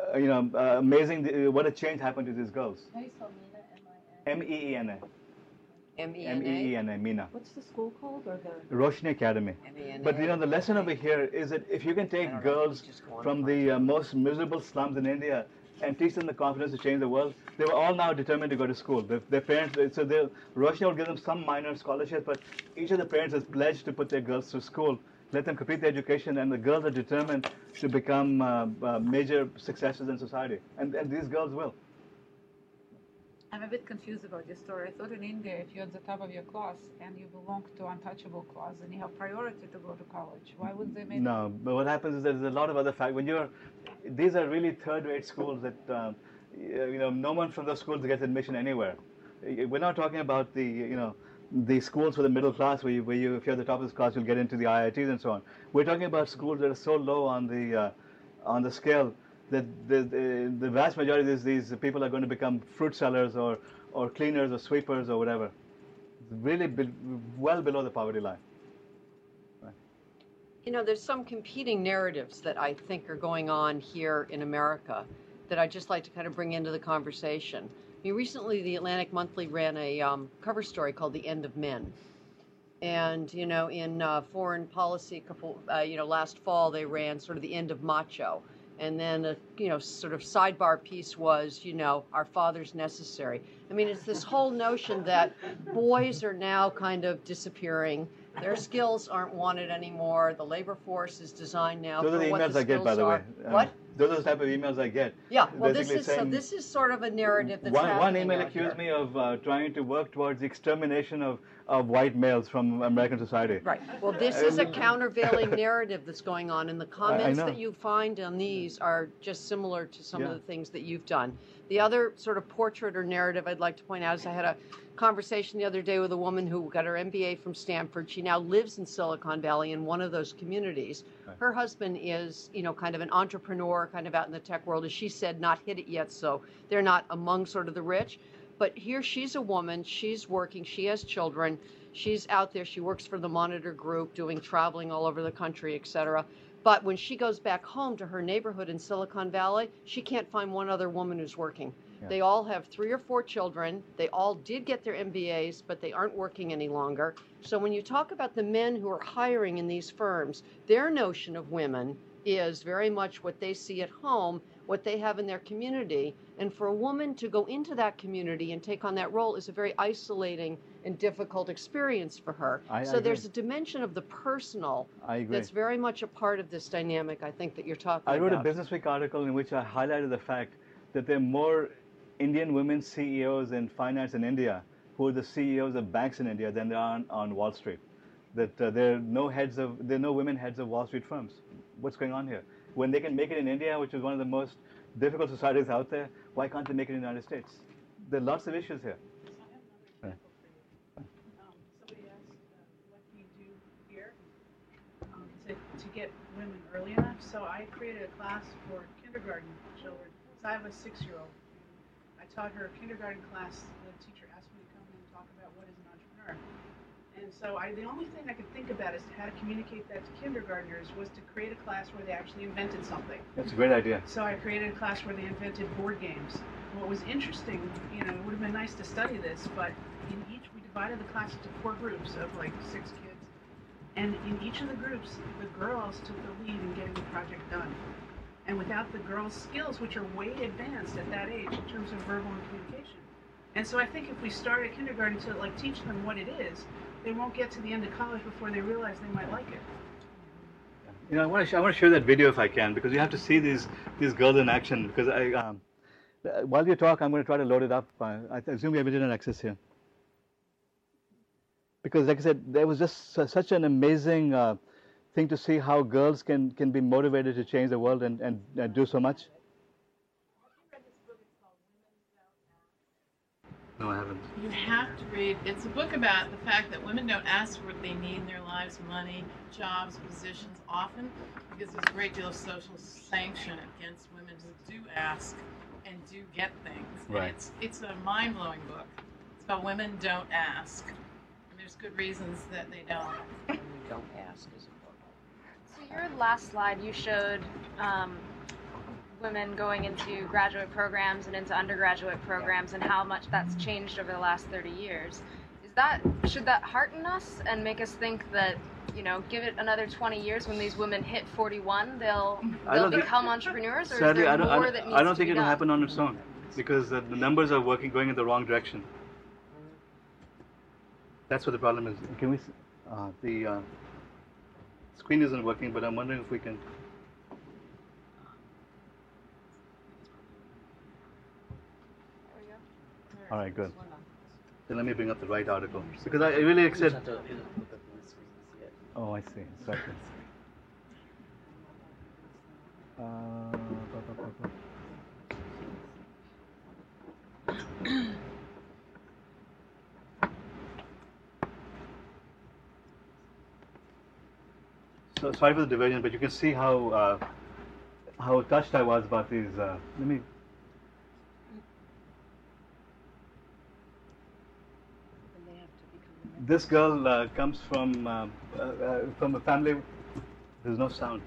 amazing what a change happened to these girls. How do you spell Meena? M-E-E-N-A. M-E-N-A? M-E-E-N-A, Meena. What's the school called, or the? Roshni Academy. M-E-N-A. But the lesson over here is that if you can take girls from the most miserable slums in India and teach them the confidence to change the world, they were all now determined to go to school. Their parents, so Roshni will give them some minor scholarships, but each of the parents has pledged to put their girls through school, let them complete their education, and the girls are determined to become major successes in society. And these girls will. I'm a bit confused about your story. I thought in India, if you're at the top of your class and you belong to untouchable class and you have priority to go to college, why wouldn't they make No, but what happens is there's a lot of other factors. These are really third-rate schools that, no one from those schools gets admission anywhere. We're not talking about the schools for the middle class where you if you're at the top of this class, you'll get into the IITs and so on. We're talking about schools that are so low on the scale that the vast majority of these people are going to become fruit sellers or cleaners or sweepers or whatever. It's really well below the poverty line. Right. There's some competing narratives that I think are going on here in America that I'd just like to kind of bring into the conversation. Recently, the Atlantic Monthly ran a cover story called "The End of Men." And, in Foreign Policy, last fall, they ran sort of "The End of Macho." And then a, sort of sidebar piece was, our father's necessary. I mean, it's this whole notion that boys are now kind of disappearing. Their skills aren't wanted anymore. The labor force is designed now for what the skills are. Those are the emails I get, by the way. What? Those are the type of emails I get. Yeah, well, this is sort of a narrative that's happening. One email accused me of trying to work towards the extermination of white males from American society. Right. Well, this is a countervailing narrative that's going on, and the comments that you find on these are just similar to some of the things that you've done. The other sort of portrait or narrative I'd like to point out is I had a conversation the other day with a woman who got her MBA from Stanford. She now lives in Silicon Valley in one of those communities. Right. Her husband is, kind of an entrepreneur, kind of out in the tech world, as she said, not hit it yet, so they're not among sort of the rich. But here she's a woman, she's working, she has children, she's out there, she works for the Monitor Group, doing traveling all over the country, etc. But when she goes back home to her neighborhood in Silicon Valley, she can't find one other woman who's working. Yeah. They all have 3 or 4 children. They all did get their MBAs, but they aren't working any longer. So when you talk about the men who are hiring in these firms, their notion of women is very much what they see at home, what they have in their community. And for a woman to go into that community and take on that role is a very isolating and difficult experience for her. So there's a dimension of the personal that's very much a part of this dynamic, I think, that you're talking about. I wrote a Business Week article in which I highlighted the fact that there are more Indian women CEOs in finance in India who are the CEOs of banks in India than there are on Wall Street. That there are no women heads of Wall Street firms. What's going on here? When they can make it in India, which is one of the most difficult societies out there, why can't they make it in the United States? There are lots of issues here. Somebody asked, what do you do get women early enough. So I created a class for kindergarten children. So I have a 6-year-old. I taught her a kindergarten class. The teacher asked me to come in and talk about what is an entrepreneur. And so the only thing I could think about as to how to communicate that to kindergartners was to create a class where they actually invented something. That's a great idea. So I created a class where they invented board games. What was interesting, it would have been nice to study this, but in each, we divided the class into 4 groups of like 6 kids. And in each of the groups, the girls took the lead in getting the project done. And without the girls' skills, which are way advanced at that age in terms of verbal and communication. And so I think if we start at kindergarten to teach them what it is, they won't get to the end of college before they realize they might like it. I want to share that video if I can, because you have to see these girls in action. Because while you talk, I'm going to try to load it up. I assume we have internet access here. Because, like I said, there was just such an amazing thing to see how girls can be motivated to change the world and do so much. No, I haven't. You have to read. It's a book about the fact that women don't ask for what they need in their lives, money, jobs, positions, often, because there's a great deal of social sanction against women who do ask and do get things. Right. And it's a mind-blowing book. It's about women don't ask. And there's good reasons that they don't. Don't ask is a book. So your last slide, you showed women going into graduate programs and into undergraduate programs and how much that's changed over the last 30 years. Should that hearten us and make us think that, give it another 20 years when these women hit 41, they'll become entrepreneurs, or sadly, is there more that needs to be done? I don't think it'll happen on its own, because the numbers are going in the wrong direction. That's what the problem is. Can we? The screen isn't working, but I'm wondering if we can. All right, good. Then let me bring up the right article, because I really accept. Oh, I see. Exactly. So sorry for the diversion, but you can see how touched I was about these. Let me. This girl comes from a family. There's no sound.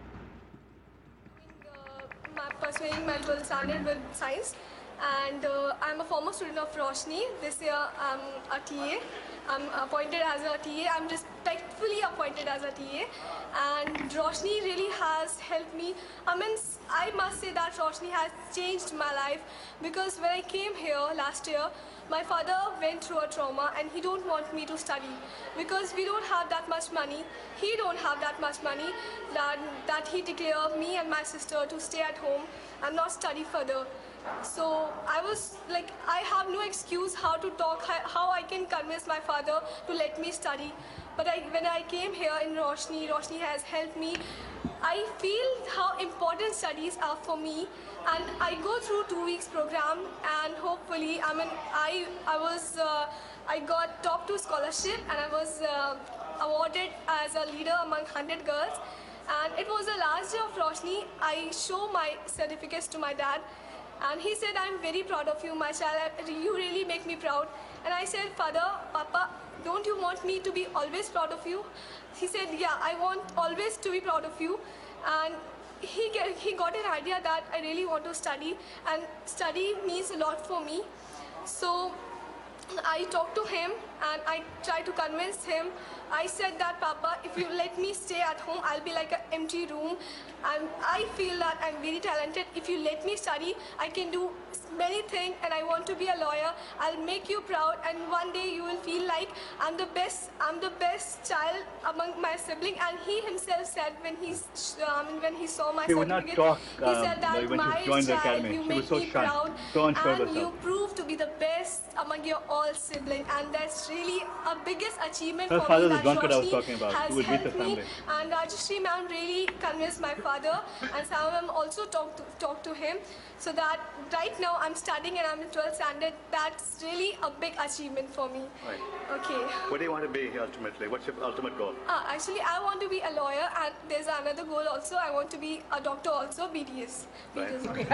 Pursuing my dual standard with science, and I'm a former student of Roshni. This year I'm a TA. I'm appointed as a TA. I'm respectfully appointed as a TA, and Roshni really has helped me. I must say that Roshni has changed my life, because when I came here last year, my father went through a trauma and he don't want me to study because we don't have that much money. He don't have that much money that he declared me and my sister to stay at home and not study further. So I was like, I have no excuse how to talk, how I can convince my father to let me study. But when I came here in Roshni has helped me. I feel how important studies are for me, and I go through 2 weeks program, and hopefully, I got top 2 scholarship, and I was awarded as a leader among 100 girls. And it was the last day of Roshni. I show my certificates to my dad, and he said, "I'm very proud of you, my child. You really make me proud." And I said, "Father, Papa, don't you want me to be always proud of you?" He said, "Yeah, I want always to be proud of you." And he got an idea that I really want to study, and study means a lot for me. So I talked to him and I tried to convince him. I said that, "Papa, if you let me stay at home, I'll be like an empty room. And I feel that I'm very talented. If you let me study, I can do many things, and I want to be a lawyer. I'll make you proud, and one day you will feel like I'm the best child among my siblings." And he himself said when he saw my certificate, he said that, "My child, you make me proud, and you prove to be the best among your all siblings." And that's really a biggest achievement for me. drunkard I was Roshni talking about, has who would meet the helped me, family. and Rajeshri ma'am really convinced my father, and Sam ma'am also talked to him, so that right now I'm studying and I'm in 12th standard. That's really a big achievement for me. Right. Okay. What do you want to be ultimately? What's your ultimate goal? Actually, I want to be a lawyer, and there's another goal also. I want to be a doctor also, BDS. Right.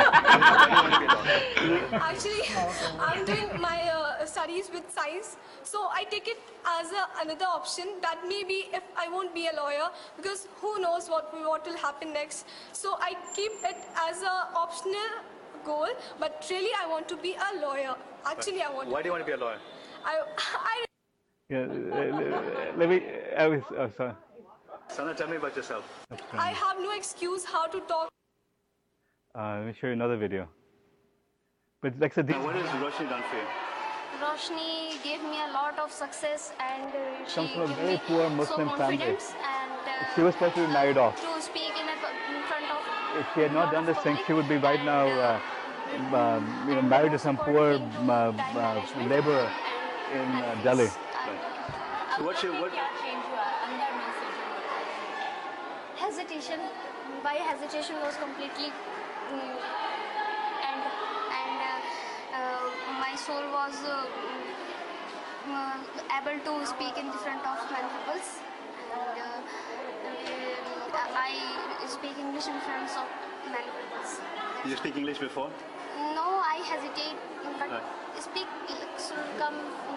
Actually, I'm doing my studies with science, so I take it as another option that maybe if I won't be a lawyer, because who knows what will happen next. So I keep it as a optional goal, but really I want to be a lawyer. Actually, I want. Why do you want to be a lawyer? I Yeah, let me. Sorry. Sana, tell me about yourself. I have no excuse how to talk. Let me show you another video. But like I said, what has Roshni done for you? Roshni gave me a lot of success, and she Comes from a gave very me poor so Muslim family. confidence and She was supposed to be married off. to speak in front of. If she had not done this thing, she would be right now, married to some poor laborer in Delhi. So what's your what? Hesitation. My hesitation was completely, and my soul was able to speak in front of many people. I speak English in front of many people. Did you speak English before? No, I hesitate. But speak. Come.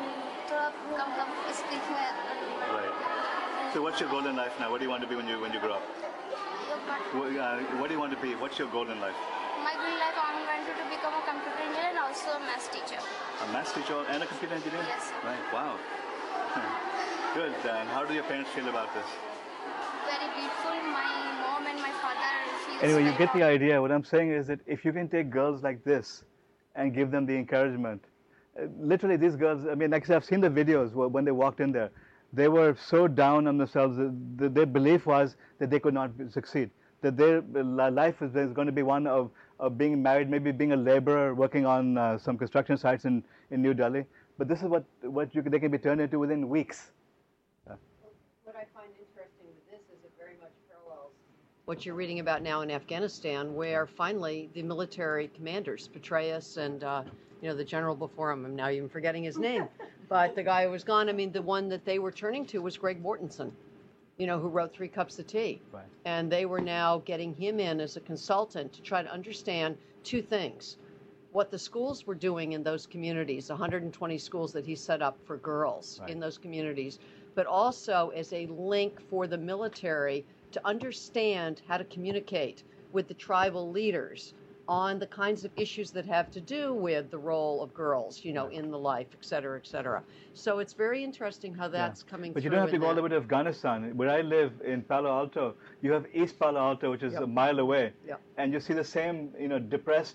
Speak. Right. So what's your goal in life now? What do you want to be when you grow up? What do you want to be? What's your goal in life? My goal in life, I'm going to become a computer engineer and also a maths teacher. A maths teacher and a computer engineer? Yes. Right. Wow. Good. And how do your parents feel about this? Very beautiful. My mom and my father feel. Anyway, you get the idea. What I'm saying is that if you can take girls like this and give them the encouragement, literally these girls, I mean, like I said, I've seen the videos when they walked in there. They were so down on themselves. Their belief was that they could not succeed. That their life is going to be one of being married, maybe being a laborer, working on some construction sites in New Delhi. But this is what they can be turned into within weeks. What I find interesting with this is it very much parallels what you're reading about now in Afghanistan, where finally the military commanders, Petraeus and the general before him, I'm now even forgetting his name, but the guy who was gone, I mean, the one that they were turning to was Greg Mortensen, who wrote 3 Cups of Tea. Right. And they were now getting him in as a consultant to try to understand 2 things. What the schools were doing in those communities, 120 schools that he set up for girls in those communities, but also as a link for the military to understand how to communicate with the tribal leaders on the kinds of issues that have to do with the role of girls, in the life, et cetera, et cetera. So it's very interesting how that's coming But through. you don't have to go all the way to Afghanistan. Where I live in Palo Alto, you have East Palo Alto, which is a mile away, and you see the same, depressed,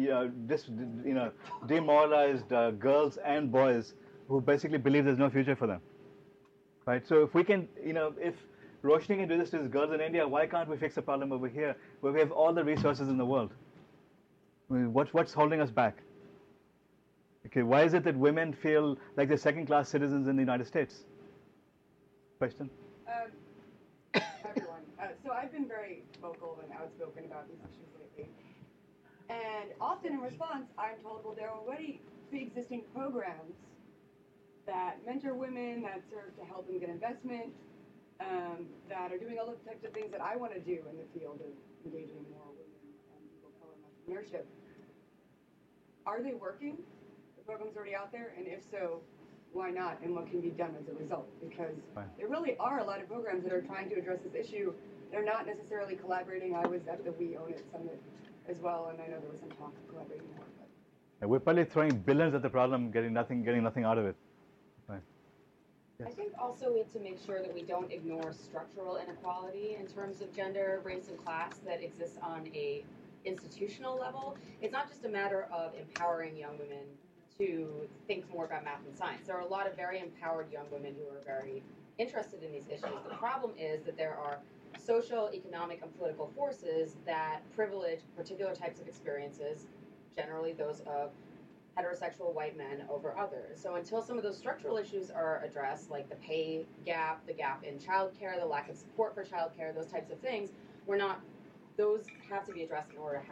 demoralized girls and boys who basically believe there's no future for them. Right. So if we can, if Roshni can do this to these girls in India, why can't we fix the problem over here, where we have all the resources in the world? I mean, what's holding us back? Okay, why is it that women feel like they're second-class citizens in the United States? Question? Everyone. So I've been very vocal and outspoken about these issues lately. And often in response, I'm told, well, there are already pre-existing programs that mentor women, that serve to help them get investment, that are doing all the types of things that I want to do in the field of engaging more women and people of color in entrepreneurship. Are they working? The program's already out there, and if so, why not? And what can be done as a result? Because there really are a lot of programs that are trying to address this issue. They're not necessarily collaborating. I was at the We Own It Summit as well, and I know there was some talk of collaborating more. Yeah, we're probably throwing billions at the problem, getting nothing out of it. Right. Yes. I think also we need to make sure that we don't ignore structural inequality in terms of gender, race, and class that exists on a institutional level. It's not just a matter of empowering young women to think more about math and science. There are a lot of very empowered young women who are very interested in these issues. The problem is that there are social, economic, and political forces that privilege particular types of experiences, generally those of heterosexual white men over others. So until some of those structural issues are addressed, like the pay gap, the gap in childcare, the lack of support for childcare, those types of things, those have to be addressed in order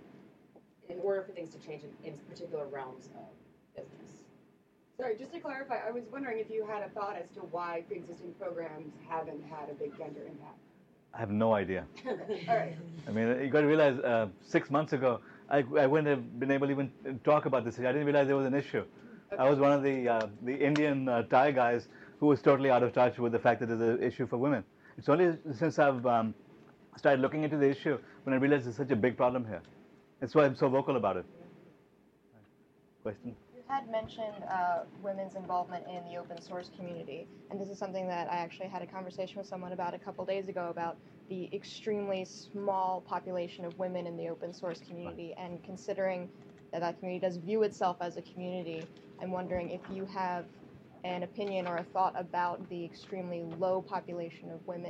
for things to change in particular realms of business. Sorry, just to clarify, I was wondering if you had a thought as to why pre-existing programs haven't had a big gender impact. I have no idea. All right. I mean, you got to realize 6 months ago, I wouldn't have been able to even talk about this. I didn't realize there was an issue. Okay. I was one of the Indian Thai guys who was totally out of touch with the fact that there's an issue for women. It's only since I've started looking into the issue when I realized there's such a big problem here. That's why I'm so vocal about it. Question? You had mentioned women's involvement in the open source community, and this is something that I actually had a conversation with someone about a couple days ago about the extremely small population of women in the open source community, and considering that that community does view itself as a community, I'm wondering if you have an opinion or a thought about the extremely low population of women.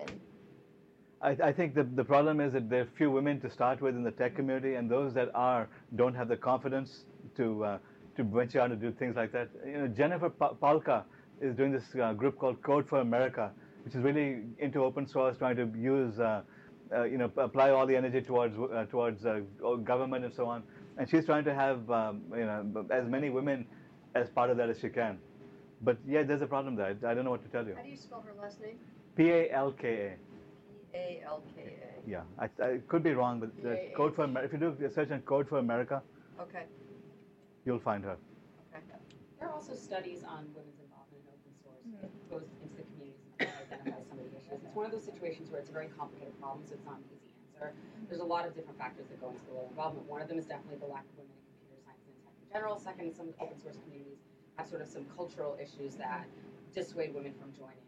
I think the problem is that there are few women to start with in the tech community, and those that don't have the confidence to venture out and do things like that. You know, Jennifer Palka is doing this group called Code for America, which is really into open source, trying to use, apply all the energy towards government and so on. And she's trying to have, as many women as part of that as she can. But yeah, there's a problem there. I don't know what to tell you. How do you spell her last name? Palka. Palka. Yeah, I could be wrong, but Code for America. If you do a search on Code for America, okay, you'll find her. Okay. There are also studies on women's involvement in open source. It goes into the communities and identifies some of the issues. It's one of those situations where it's a very complicated problem, so it's not an easy answer. There's a lot of different factors that go into the low involvement. One of them is definitely the lack of women in computer science and tech in general. Second, some open source communities have sort of some cultural issues that dissuade women from joining.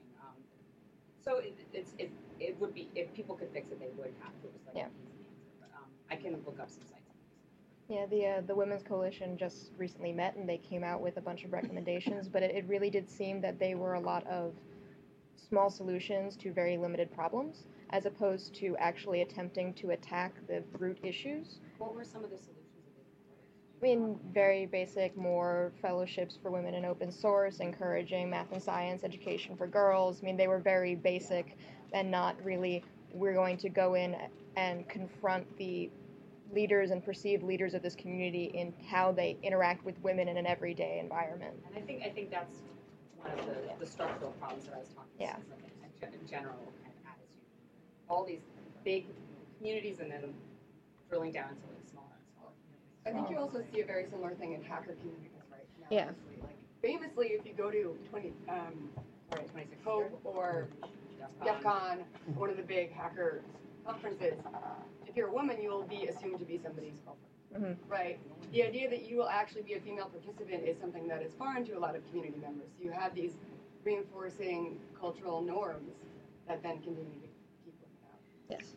So it would be, if people could fix it, they would have. It was like an easy answer. But I can look up some sites. Yeah, the Women's Coalition just recently met, and they came out with a bunch of recommendations, but it really did seem that they were a lot of small solutions to very limited problems, as opposed to actually attempting to attack the root issues. What were some of the solutions? I mean, very basic, more fellowships for women in open source, encouraging math and science education for girls. I mean, they were very basic and not really, we're going to go in and confront the leaders and perceived leaders of this community in how they interact with women in an everyday environment. And I think that's one of the structural problems that I was talking about. Yeah. Like a general kind of attitude. All these big communities and then drilling down into like smaller and smaller communities. I think you also see a very similar thing in hacker communities right now. Yeah. Like famously, if you go to 26 Hope or DEF CON, one of the big hacker conferences, if you're a woman, you will be assumed to be somebody's girlfriend, right? The idea that you will actually be a female participant is something that is foreign to a lot of community members. You have these reinforcing cultural norms that then continue to keep women out. Yes.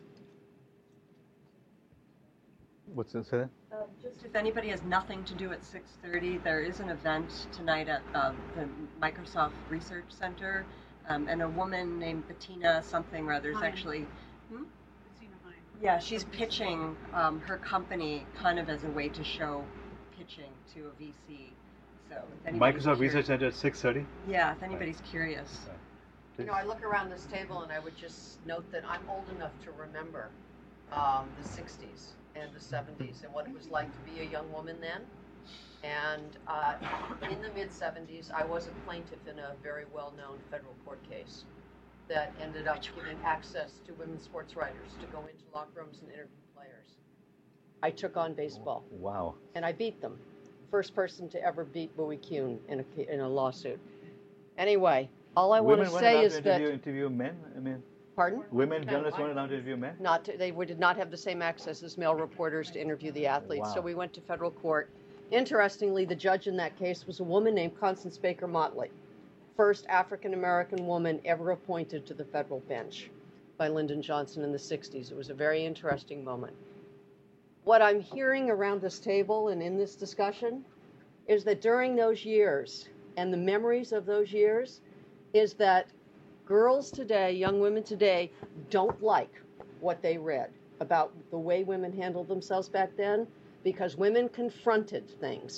What's this? Say? Just if anybody has nothing to do at 6:30, there is an event tonight at the Microsoft Research Center, and a woman named Bettina something or other is actually. Yeah, she's pitching her company kind of as a way to show pitching to a VC. So Microsoft Research Center at 6:30? Yeah, if anybody's curious. You know, I look around this table and I would just note that I'm old enough to remember the 60s and the 70s and what it was like to be a young woman then. And in the mid-70s, I was a plaintiff in a very well-known federal court case that ended up giving access to women sports writers to go into locker rooms and interview players. I took on baseball. Wow. And I beat them. First person to ever beat Bowie Kuhn in a lawsuit. Anyway, all I want to say is that... interview men? I mean... Pardon? Women journalists weren't allowed to interview men? They did not have the same access as male reporters to interview the athletes. Wow. So we went to federal court. Interestingly, the judge in that case was a woman named Constance Baker Motley. First African-American woman ever appointed to the federal bench by Lyndon Johnson in the 60s. It was a very interesting moment. What I'm hearing around this table and in this discussion is that during those years, and the memories of those years, is that girls today, young women today, don't like what they read about the way women handled themselves back then, because women confronted things.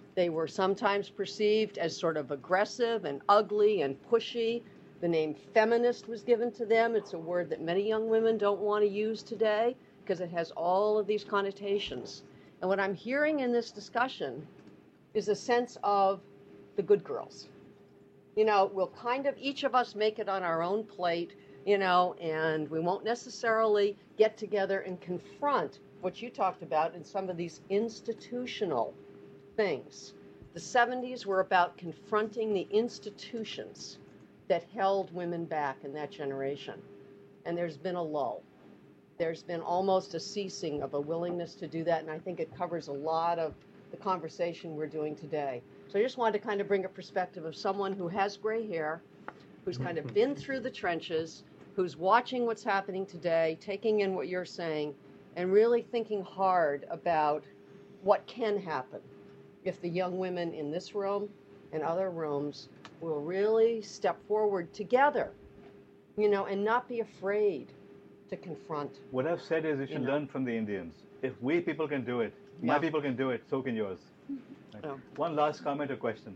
They were sometimes perceived as sort of aggressive and ugly and pushy. The name feminist was given to them. It's a word that many young women don't want to use today because it has all of these connotations. And what I'm hearing in this discussion is a sense of the good girls. You know, we'll kind of, each of us make it on our own plate, you know, and we won't necessarily get together and confront what you talked about in some of these institutional things. The 70s were about confronting the institutions that held women back in that generation. And there's been a lull. There's been almost a ceasing of a willingness to do that, and I think it covers a lot of the conversation we're doing today. So I just wanted to kind of bring a perspective of someone who has gray hair, who's kind of been through the trenches, who's watching what's happening today, taking in what you're saying, and really thinking hard about what can happen if the young women in this room and other rooms will really step forward together, you know, and not be afraid to confront. What I've said is you should learn from the Indians. If we people can do it, my people can do it, so can yours. Right. One last comment or question.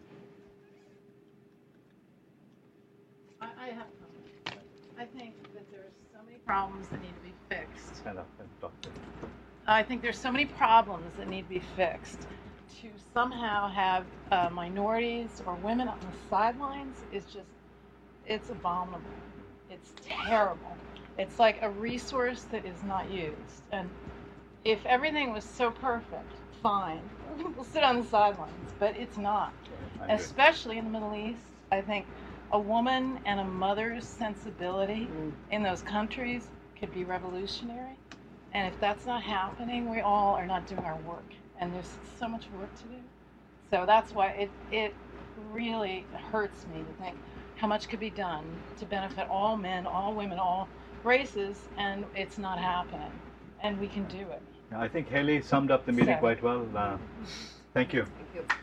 I have a comment. I think that there's so many problems that need to be fixed. I think there's so many problems that need to be fixed. To somehow have minorities or women on the sidelines is just, it's abominable. It's terrible. It's like a resource that is not used. And if everything was so perfect, fine, we'll sit on the sidelines, but it's not. Especially in the Middle East, I think a woman and a mother's sensibility in those countries could be revolutionary. And if that's not happening, we all are not doing our work. And there's so much work to do. So that's why it really hurts me to think how much could be done to benefit all men, all women, all races, and it's not happening. And we can do it. I think Haley summed up the meeting quite well. Thank you. Thank you.